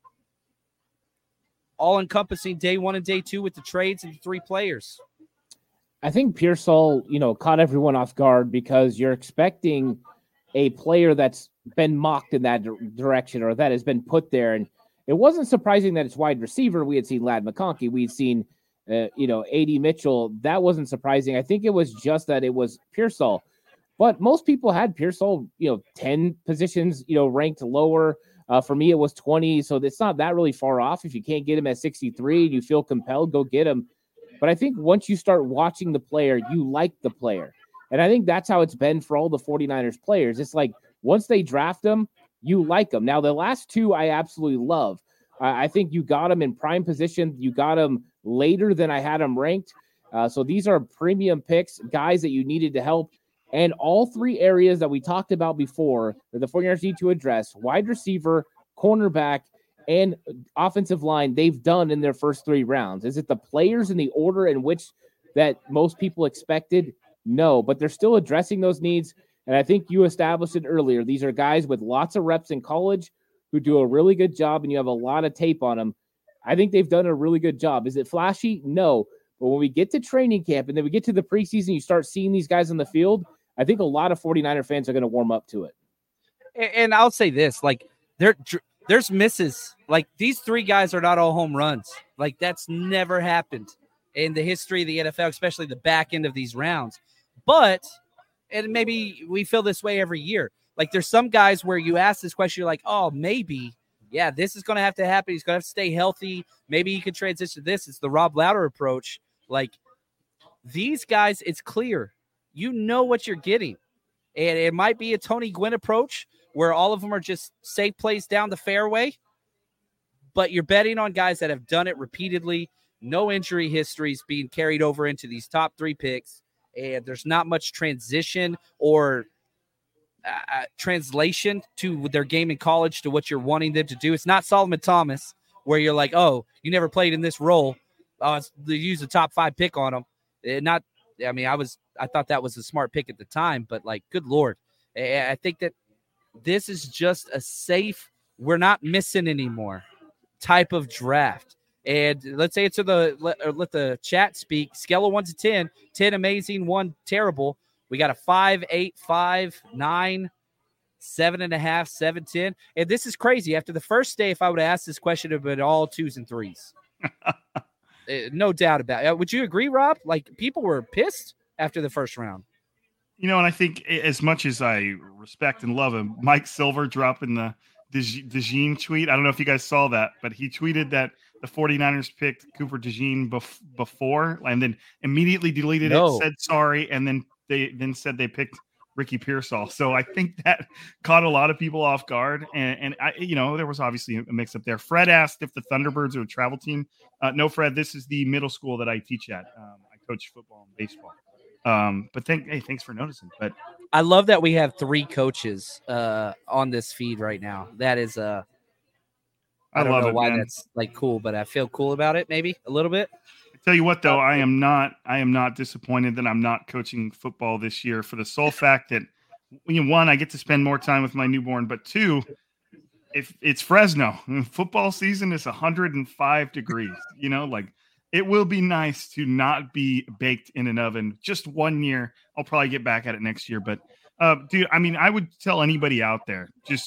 All-encompassing day 1 and day 2 with the trades and the 3 players. I think Pearsall, caught everyone off guard because you're expecting a player that's been mocked in that direction or that has been put there. And it wasn't surprising that it's wide receiver. We had seen Ladd McConkey. We'd seen, A.D. Mitchell. That wasn't surprising. I think it was just that it was Pearsall. But most people had Pearsall, 10 positions, ranked lower. For me, it was 20, so it's not that really far off. If you can't get him at 63 and you feel compelled, go get him. But I think once you start watching the player, you like the player. And I think that's how it's been for all the 49ers players. It's like once they draft them, you like them. Now, the last 2 I absolutely love. I think you got them in prime position. You got them later than I had them ranked. So these are premium picks, guys that you needed to help. And all 3 areas that we talked about before that the 49ers need to address, wide receiver, cornerback, and offensive line, they've done in their first 3 rounds. Is it the players in the order in which that most people expected? No, but they're still addressing those needs. And I think you established it earlier. These are guys with lots of reps in college who do a really good job, and you have a lot of tape on them. I think they've done a really good job. Is it flashy? No. But when we get to training camp and then we get to the preseason, you start seeing these guys on the field, I think a lot of 49er fans are going to warm up to it. And I'll say this, there's misses. These 3 guys are not all home runs. That's never happened in the history of the NFL, especially the back end of these rounds. But, and maybe we feel this way every year. There's some guys where you ask this question, you're like, oh, maybe, yeah, this is going to have to happen. He's going to have to stay healthy. Maybe he could transition to this. It's the Rob Lauder approach. These guys, it's clear. You know what you're getting. And it might be a Tony Gwynn approach where all of them are just safe plays down the fairway, but you're betting on guys that have done it repeatedly, no injury histories being carried over into these top 3 picks, and there's not much transition or translation to their game in college to what you're wanting them to do. It's not Solomon Thomas where you're like, oh, you never played in this role. They use a top 5 pick on him. I thought that was a smart pick at the time, but good Lord. I think that this is just a safe, we're not missing anymore type of draft. And let's say let the chat speak. Scale of 1 to 10, 10 amazing, 1 terrible. We got a 5, 8, 5, 9, 7.5, 7, 10. And this is crazy. After the first day, if I would have asked this question, it would have been all 2s and 3s. No doubt about it. Would you agree, Rob? People were pissed after the first round. And I think as much as I respect and love him, Mike Silver dropping the DeJean tweet. I don't know if you guys saw that, but he tweeted that the 49ers picked Cooper DeJean before and then immediately deleted it, said sorry, and then they said they picked Ricky Pearsall. So I think that caught a lot of people off guard. And I, there was obviously a mix up there. Fred asked if the Thunderbirds are a travel team. No, Fred, this is the middle school that I teach at. I coach football and baseball. But thanks for noticing. But I love that we have 3 coaches on this feed right now. That is I don't know why that's like cool, but I feel cool about it. Maybe a little bit. Tell you what, though, I am not disappointed that I'm not coaching football this year for the sole fact that, one, I get to spend more time with my newborn, but 2, if it's Fresno, football season is 105 degrees. It will be nice to not be baked in an oven just 1 year. I'll probably get back at it next year, but dude, I would tell anybody out there, just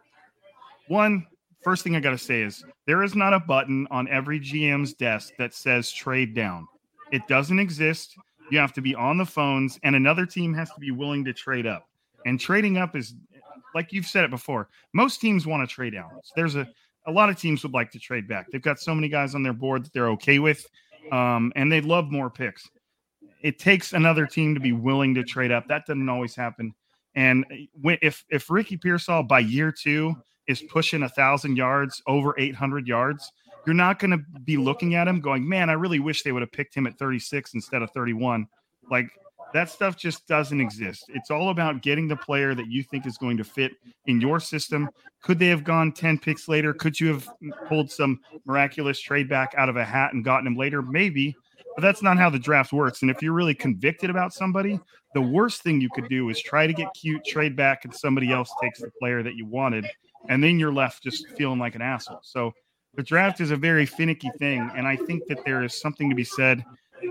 first thing I got to say is there is not a button on every GM's desk that says trade down. It doesn't exist. You have to be on the phones, and another team has to be willing to trade up. And trading up is, like you've said it before, most teams want to trade down. So there's a lot of teams would like to trade back. They've got so many guys on their board that they're okay with, and they'd love more picks. It takes another team to be willing to trade up. That doesn't always happen. And if Ricky Pearsall by year 2 is pushing 1,000 yards, over 800 yards, you're not going to be looking at him going, man, I really wish they would have picked him at 36 instead of 31. Like, that stuff just doesn't exist. It's all about getting the player that you think is going to fit in your system. Could they have gone 10 picks later? Could you have pulled some miraculous trade back out of a hat and gotten him later? Maybe, but that's not how the draft works. And if you're really convicted about somebody, the worst thing you could do is try to get cute, trade back, and somebody else takes the player that you wanted. And then you're left just feeling like an asshole. So the draft is a very finicky thing. And I think that there is something to be said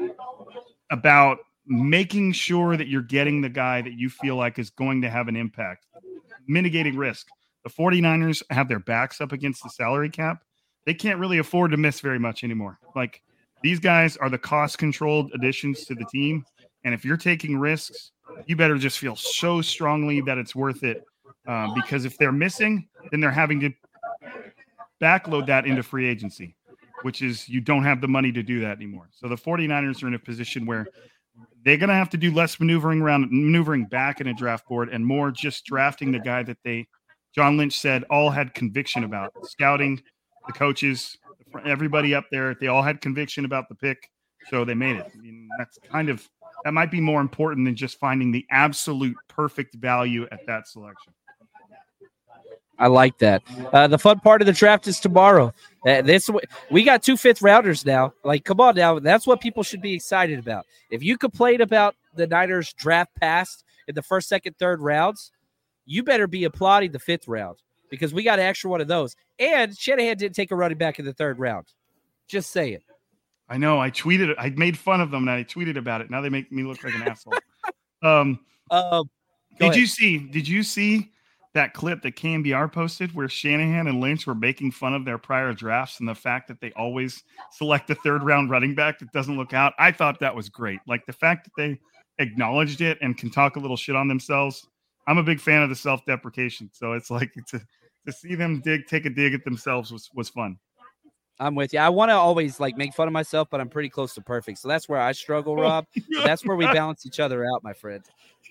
about making sure that you're getting the guy that you feel like is going to have an impact, mitigating risk. The 49ers have their backs up against the salary cap. They can't really afford to miss very much anymore. Like, these guys are the cost-controlled additions to the team. And if you're taking risks, you better just feel so strongly that it's worth it. Because if they're missing, then they're having to backload that into free agency, which is you don't have the money to do that anymore. So the 49ers are in a position where they're going to have to do less maneuvering back in a draft board and more just drafting the guy that John Lynch said all had conviction about. Scouting, the coaches, everybody up there, they all had conviction about the pick, so they made it. That might be more important than just finding the absolute perfect value at that selection. I like that. The fun part of the draft is tomorrow. We got 2 5th-rounders now. Like, come on now. That's what people should be excited about. If you complain about the Niners draft past in the 1st, 2nd, 3rd rounds, you better be applauding the 5th round because we got an extra one of those. And Shanahan didn't take a running back in the 3rd round. Just say it. I know. I made fun of them and I tweeted about it. Now they make me look like an asshole. Did you see that clip that KMBR posted where Shanahan and Lynch were making fun of their prior drafts and the fact that they always select a 3rd round running back that doesn't look out? I thought that was great. Like, the fact that they acknowledged it and can talk a little shit on themselves. I'm a big fan of the self-deprecation. So it's like to see them take a dig at themselves was fun. I'm with you. I want to always make fun of myself, but I'm pretty close to perfect. So that's where I struggle, Rob. That's where we balance each other out, my friend.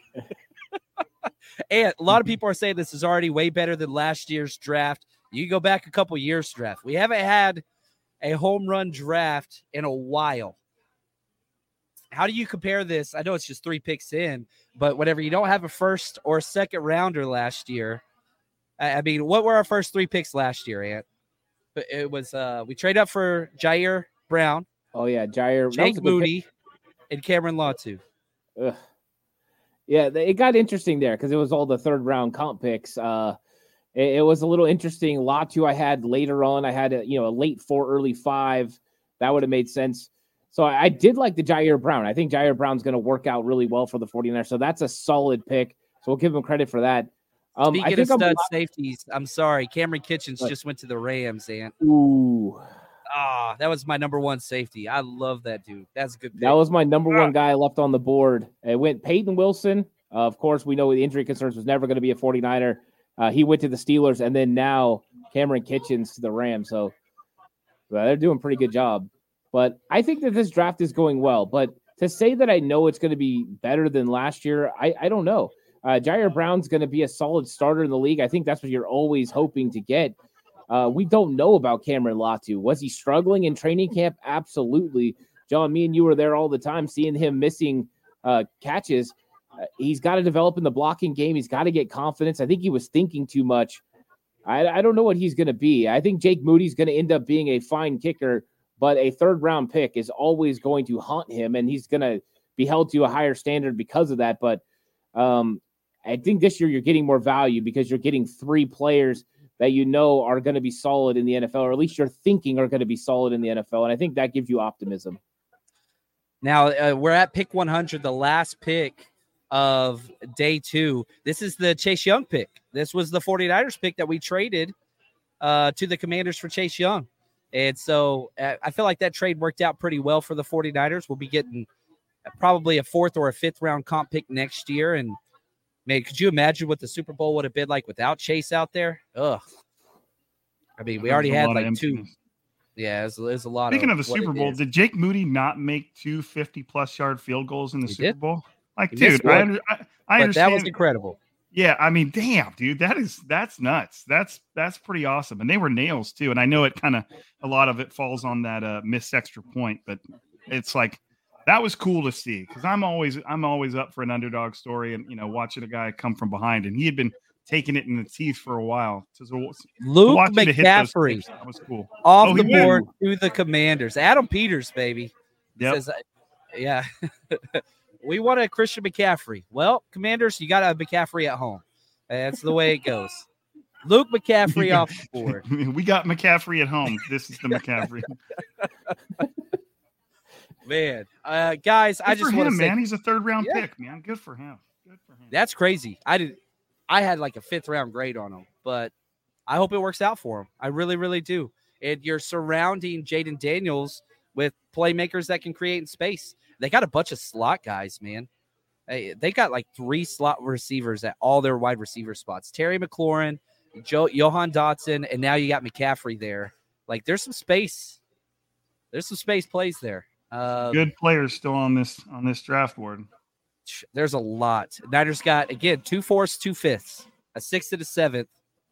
And a lot of people are saying this is already way better than last year's draft. You go back a couple years draft. We haven't had a home run draft in a while. How do you compare this? I know it's just 3 picks in, but whenever you don't have a 1st or 2nd rounder last year, I mean, what were our first 3 picks last year, Ant? It was we trade up for Jair Brown. Oh yeah, Jair. Jake Moody and Cameron Latu. Ugh. Yeah, it got interesting there because it was all the 3rd round comp picks. It was a little interesting. Latu I had later on. I had a late 4, early 5. That would have made sense. So I did like the Jair Brown. I think Jair Brown's going to work out really well for the 49ers. So that's a solid pick. So we'll give him credit for that. Speaking of stud safeties, I'm sorry. Cameron Kitchens just went to the Rams, Ant. Ooh. That was my number 1 safety. I love that dude. That's a good pick. That was my number 1 guy left on the board. It went Peyton Wilson. Of course, we know the injury concerns was never going to be a 49er. He went to the Steelers, and then now Cameron Kitchens to the Rams. So They're doing a pretty good job. But I think that this draft is going well. But to say that I know it's going to be better than last year, I don't know. Jair Brown's going to be a solid starter in the league. I think that's what you're always hoping to get. We don't know about Cameron Latu. Was he struggling in training camp? Absolutely. John, me and you were there all the time seeing him missing catches. He's got to develop in the blocking game. He's got to get confidence. I think he was thinking too much. I don't know what he's going to be. I think Jake Moody's going to end up being a fine kicker, but a third-round pick is always going to haunt him, and he's going to be held to a higher standard because of that. But I think this year you're getting more value because you're getting 3 players that you know are going to be solid in the NFL, or at least you're thinking are going to be solid in the NFL, and I think that gives you optimism. Now, we're at pick 100, the last pick of day 2. This is the Chase Young pick. This was the 49ers pick that we traded to the Commanders for Chase Young. And so I feel like that trade worked out pretty well for the 49ers. We'll be getting probably a 4th or a 5th round comp pick next year. And, man, could you imagine what the Super Bowl would have been like without Chase out there? Ugh. I mean, we already had like 2. Yeah, it was a lot. Speaking of the Super Bowl, did Jake Moody not make 2 50-plus yard field goals in the Super Bowl? Like, dude, I understand. That was incredible. Yeah, I mean, damn, dude, that's nuts. That's pretty awesome. And they were nails too. And I know it kind of a lot of it falls on that missed extra point, but it's like that was cool to see because I'm always up for an underdog story and watching a guy come from behind, and he had been taking it in the teeth for a while. Luke McCaffrey, that was cool. Off the board to the Commanders. Adam Peters, baby. Yep. Says, yeah. We want a Christian McCaffrey. Well, Commanders, you got a McCaffrey at home. That's the way it goes. Luke McCaffrey off the board. We got McCaffrey at home. This is the McCaffrey. Man, guys, I just want to say, man, he's a 3rd round pick, man. Good for him. That's crazy. I had like a 5th round grade on him, but I hope it works out for him. I really, really do. And you're surrounding Jaden Daniels with playmakers that can create in space. They got a bunch of slot guys, man. They got like 3 slot receivers at all their wide receiver spots. Terry McLaurin, Johan Dotson, and now you got McCaffrey there. Like, there's some space. There's some space plays there. Good players still on this draft board. There's a lot. Niners got, again, 2 4ths, 2 5ths, a 6th and a 7th.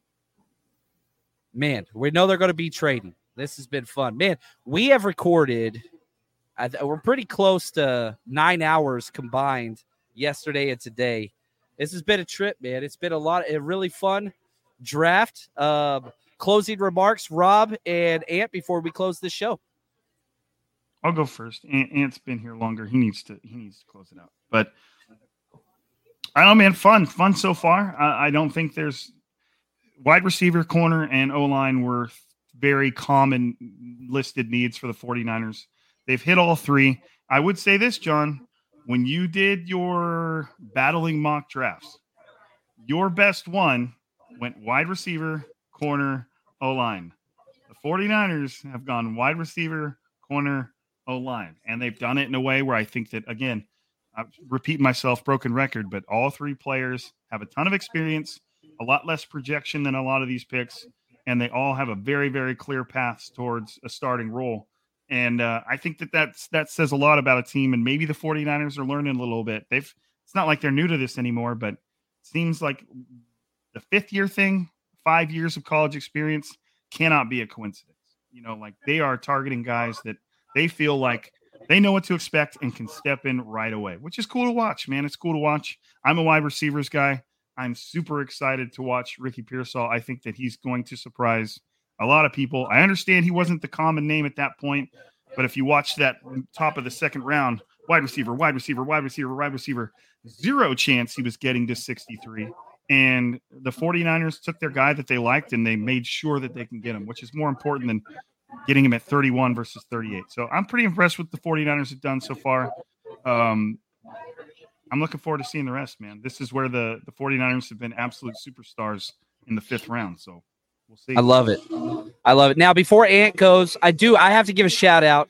Man, we know they're going to be trading. This has been fun. Man, we have recorded – we're pretty close to 9 hours combined yesterday and today. This has been a trip, man. It's been a really fun draft. Closing remarks, Rob and Ant, before we close this show. I'll go first. Ant's been here longer. He needs to close it out. But I don't know, man. Fun so far. I don't think there's wide receiver, corner, and O-line were very common listed needs for the 49ers. They've hit all 3. I would say this, John, when you did your battling mock drafts, your best one went wide receiver, corner, O-line. The 49ers have gone wide receiver, corner, O-line. And they've done it in a way where I think that, again, I'm repeating myself, broken record, but all 3 players have a ton of experience, a lot less projection than a lot of these picks, and they all have a very, very clear path towards a starting role. And I think that says a lot about a team, and maybe the 49ers are learning a little bit. It's not like they're new to this anymore, but it seems like the 5th year thing, 5 years of college experience cannot be a coincidence. Like they are targeting guys that they feel like they know what to expect and can step in right away, which is cool to watch, man. It's cool to watch. I'm a wide receivers guy. I'm super excited to watch Ricky Pearsall. I think that he's going to surprise a lot of people. I understand he wasn't the common name at that point, but if you watch that top of the 2nd round, wide receiver, 0 chance he was getting to 63. And the 49ers took their guy that they liked and they made sure that they can get him, which is more important than getting him at 31 versus 38. So I'm pretty impressed with the 49ers have done so far. I'm looking forward to seeing the rest, man. This is where the 49ers have been absolute superstars in the 5th round. So we'll see. I love it. Now, before Ant goes, I have to give a shout out.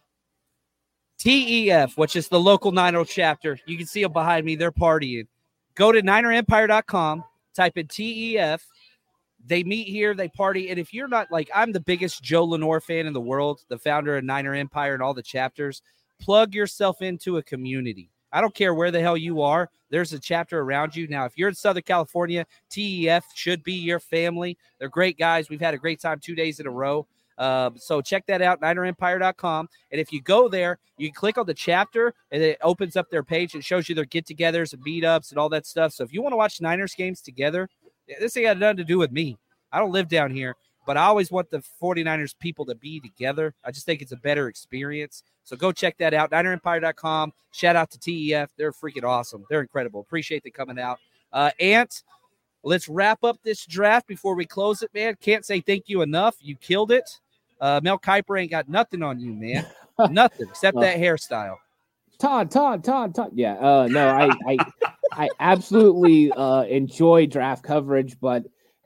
TEF, which is the local Niner chapter. You can see them behind me. They're partying. Go to NinerEmpire.com, type in TEF. They meet here, they party. And if you're not like, I'm the biggest Joe Lenore fan in the world, the founder of Niner Empire and all the chapters, plug yourself into a community. I don't care where the hell you are. There's a chapter around you. Now, if you're in Southern California, TEF should be your family. They're great guys. We've had a great time 2 days in a row. So check that out, NinerEmpire.com. And if you go there, you can click on the chapter, and it opens up their page. It shows you their get-togethers and meetups and all that stuff. So if you want to watch Niners games together, this ain't got nothing to do with me. I don't live down here, but I always want the 49ers people to be together. I just think it's a better experience. So go check that out, NinerEmpire.com. Shout out to TEF. They're freaking awesome. They're incredible. Appreciate them coming out. Ant, let's wrap up this draft before we close it, man. Can't say thank you enough. You killed it. Mel Kiper ain't got nothing on you, man. Nothing except that hairstyle. Todd. Yeah. No, I absolutely enjoy draft coverage, but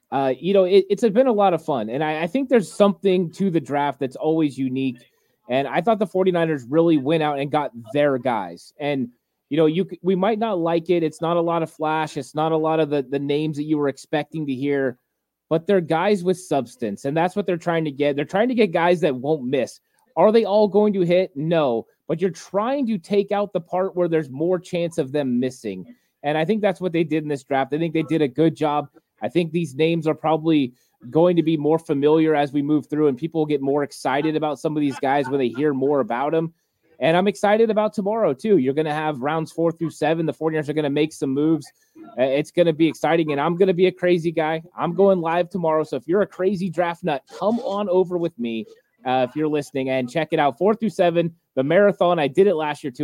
it's been a lot of fun. And I think there's something to the draft that's always unique. And I thought the 49ers really went out and got their guys. And, we might not like it. It's not a lot of flash. It's not a lot of the names that you were expecting to hear, but they're guys with substance. And that's what they're trying to get. They're trying to get guys that won't miss. Are they all going to hit? No, but you're trying to take out the part where there's more chance of them missing. And I think that's what they did in this draft. I think they did a good job. I think these names are probably going to be more familiar as we move through, and people will get more excited about some of these guys when they hear more about them. And I'm excited about tomorrow, too. You're going to have rounds 4 through 7. The 49ers are going to make some moves. It's going to be exciting, and I'm going to be a crazy guy. I'm going live tomorrow, so if you're a crazy draft nut, come on over with me if you're listening, and check it out. 4 through 7, the marathon. I did it last year, too.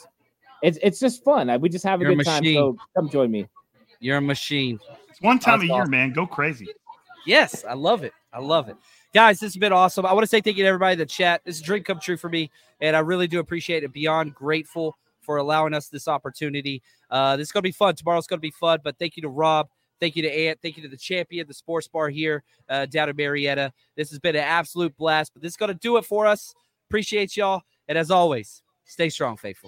It's just fun. We just have a good time, so come join me. You're a machine. It's one time a year, man. Go crazy. Yes, I love it. Guys, this has been awesome. I want to say thank you to everybody in the chat. This is a dream come true for me, and I really do appreciate it. Beyond grateful for allowing us this opportunity. This is going to be fun. Tomorrow's going to be fun, but thank you to Rob. Thank you to Ant. Thank you to the champion, the sports bar here down in Marietta. This has been an absolute blast, but this is going to do it for us. Appreciate y'all, and as always, stay strong, faithful.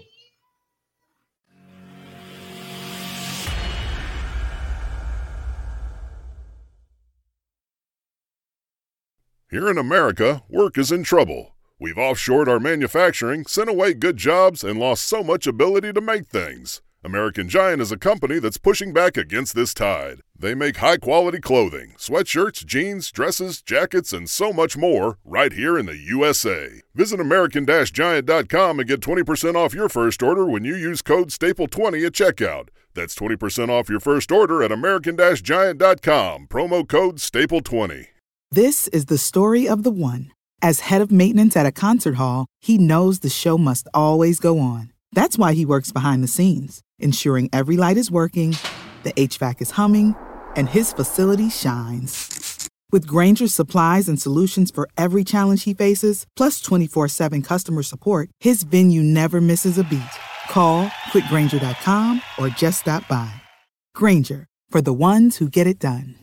Here in America, work is in trouble. We've offshored our manufacturing, sent away good jobs, and lost so much ability to make things. American Giant is a company that's pushing back against this tide. They make high-quality clothing, sweatshirts, jeans, dresses, jackets, and so much more right here in the USA. Visit American-Giant.com and get 20% off your first order when you use code STAPLE20 at checkout. That's 20% off your first order at American-Giant.com, promo code STAPLE20. This is the story of the one. As head of maintenance at a concert hall, he knows the show must always go on. That's why he works behind the scenes, ensuring every light is working, the HVAC is humming, and his facility shines. With Grainger's supplies and solutions for every challenge he faces, plus 24/7 customer support, his venue never misses a beat. Call quickgrainger.com or just stop by. Grainger, for the ones who get it done.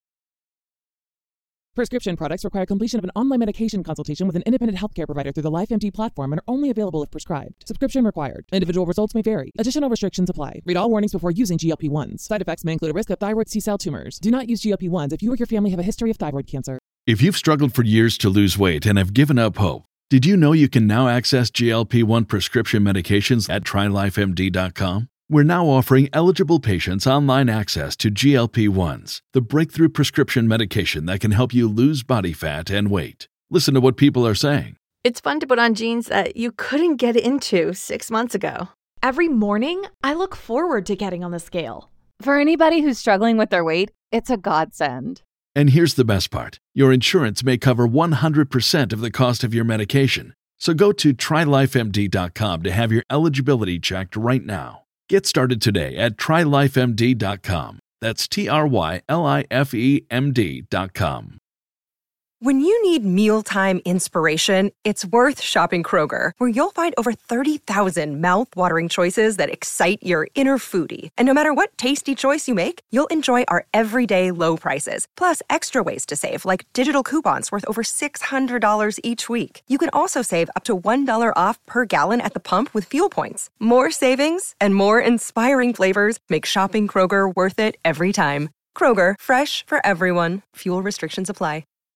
Prescription products require completion of an online medication consultation with an independent healthcare provider through the LifeMD platform and are only available if prescribed. Subscription required. Individual results may vary. Additional restrictions apply. Read all warnings before using GLP-1s. Side effects may include a risk of thyroid C-cell tumors. Do not use GLP-1s if you or your family have a history of thyroid cancer. If you've struggled for years to lose weight and have given up hope, did you know you can now access GLP-1 prescription medications at TryLifeMD.com? We're now offering eligible patients online access to GLP-1s, the breakthrough prescription medication that can help you lose body fat and weight. Listen to what people are saying. It's fun to put on jeans that you couldn't get into 6 months ago. Every morning, I look forward to getting on the scale. For anybody who's struggling with their weight, it's a godsend. And here's the best part. Your insurance may cover 100% of the cost of your medication. So go to TryLifeMD.com to have your eligibility checked right now. Get started today at TryLifeMD.com. That's TryLifeMD.com. When you need mealtime inspiration, it's worth shopping Kroger, where you'll find over 30,000 mouth-watering choices that excite your inner foodie. And no matter what tasty choice you make, you'll enjoy our everyday low prices, plus extra ways to save, like digital coupons worth over $600 each week. You can also save up to $1 off per gallon at the pump with fuel points. More savings and more inspiring flavors make shopping Kroger worth it every time. Kroger, fresh for everyone. Fuel restrictions apply.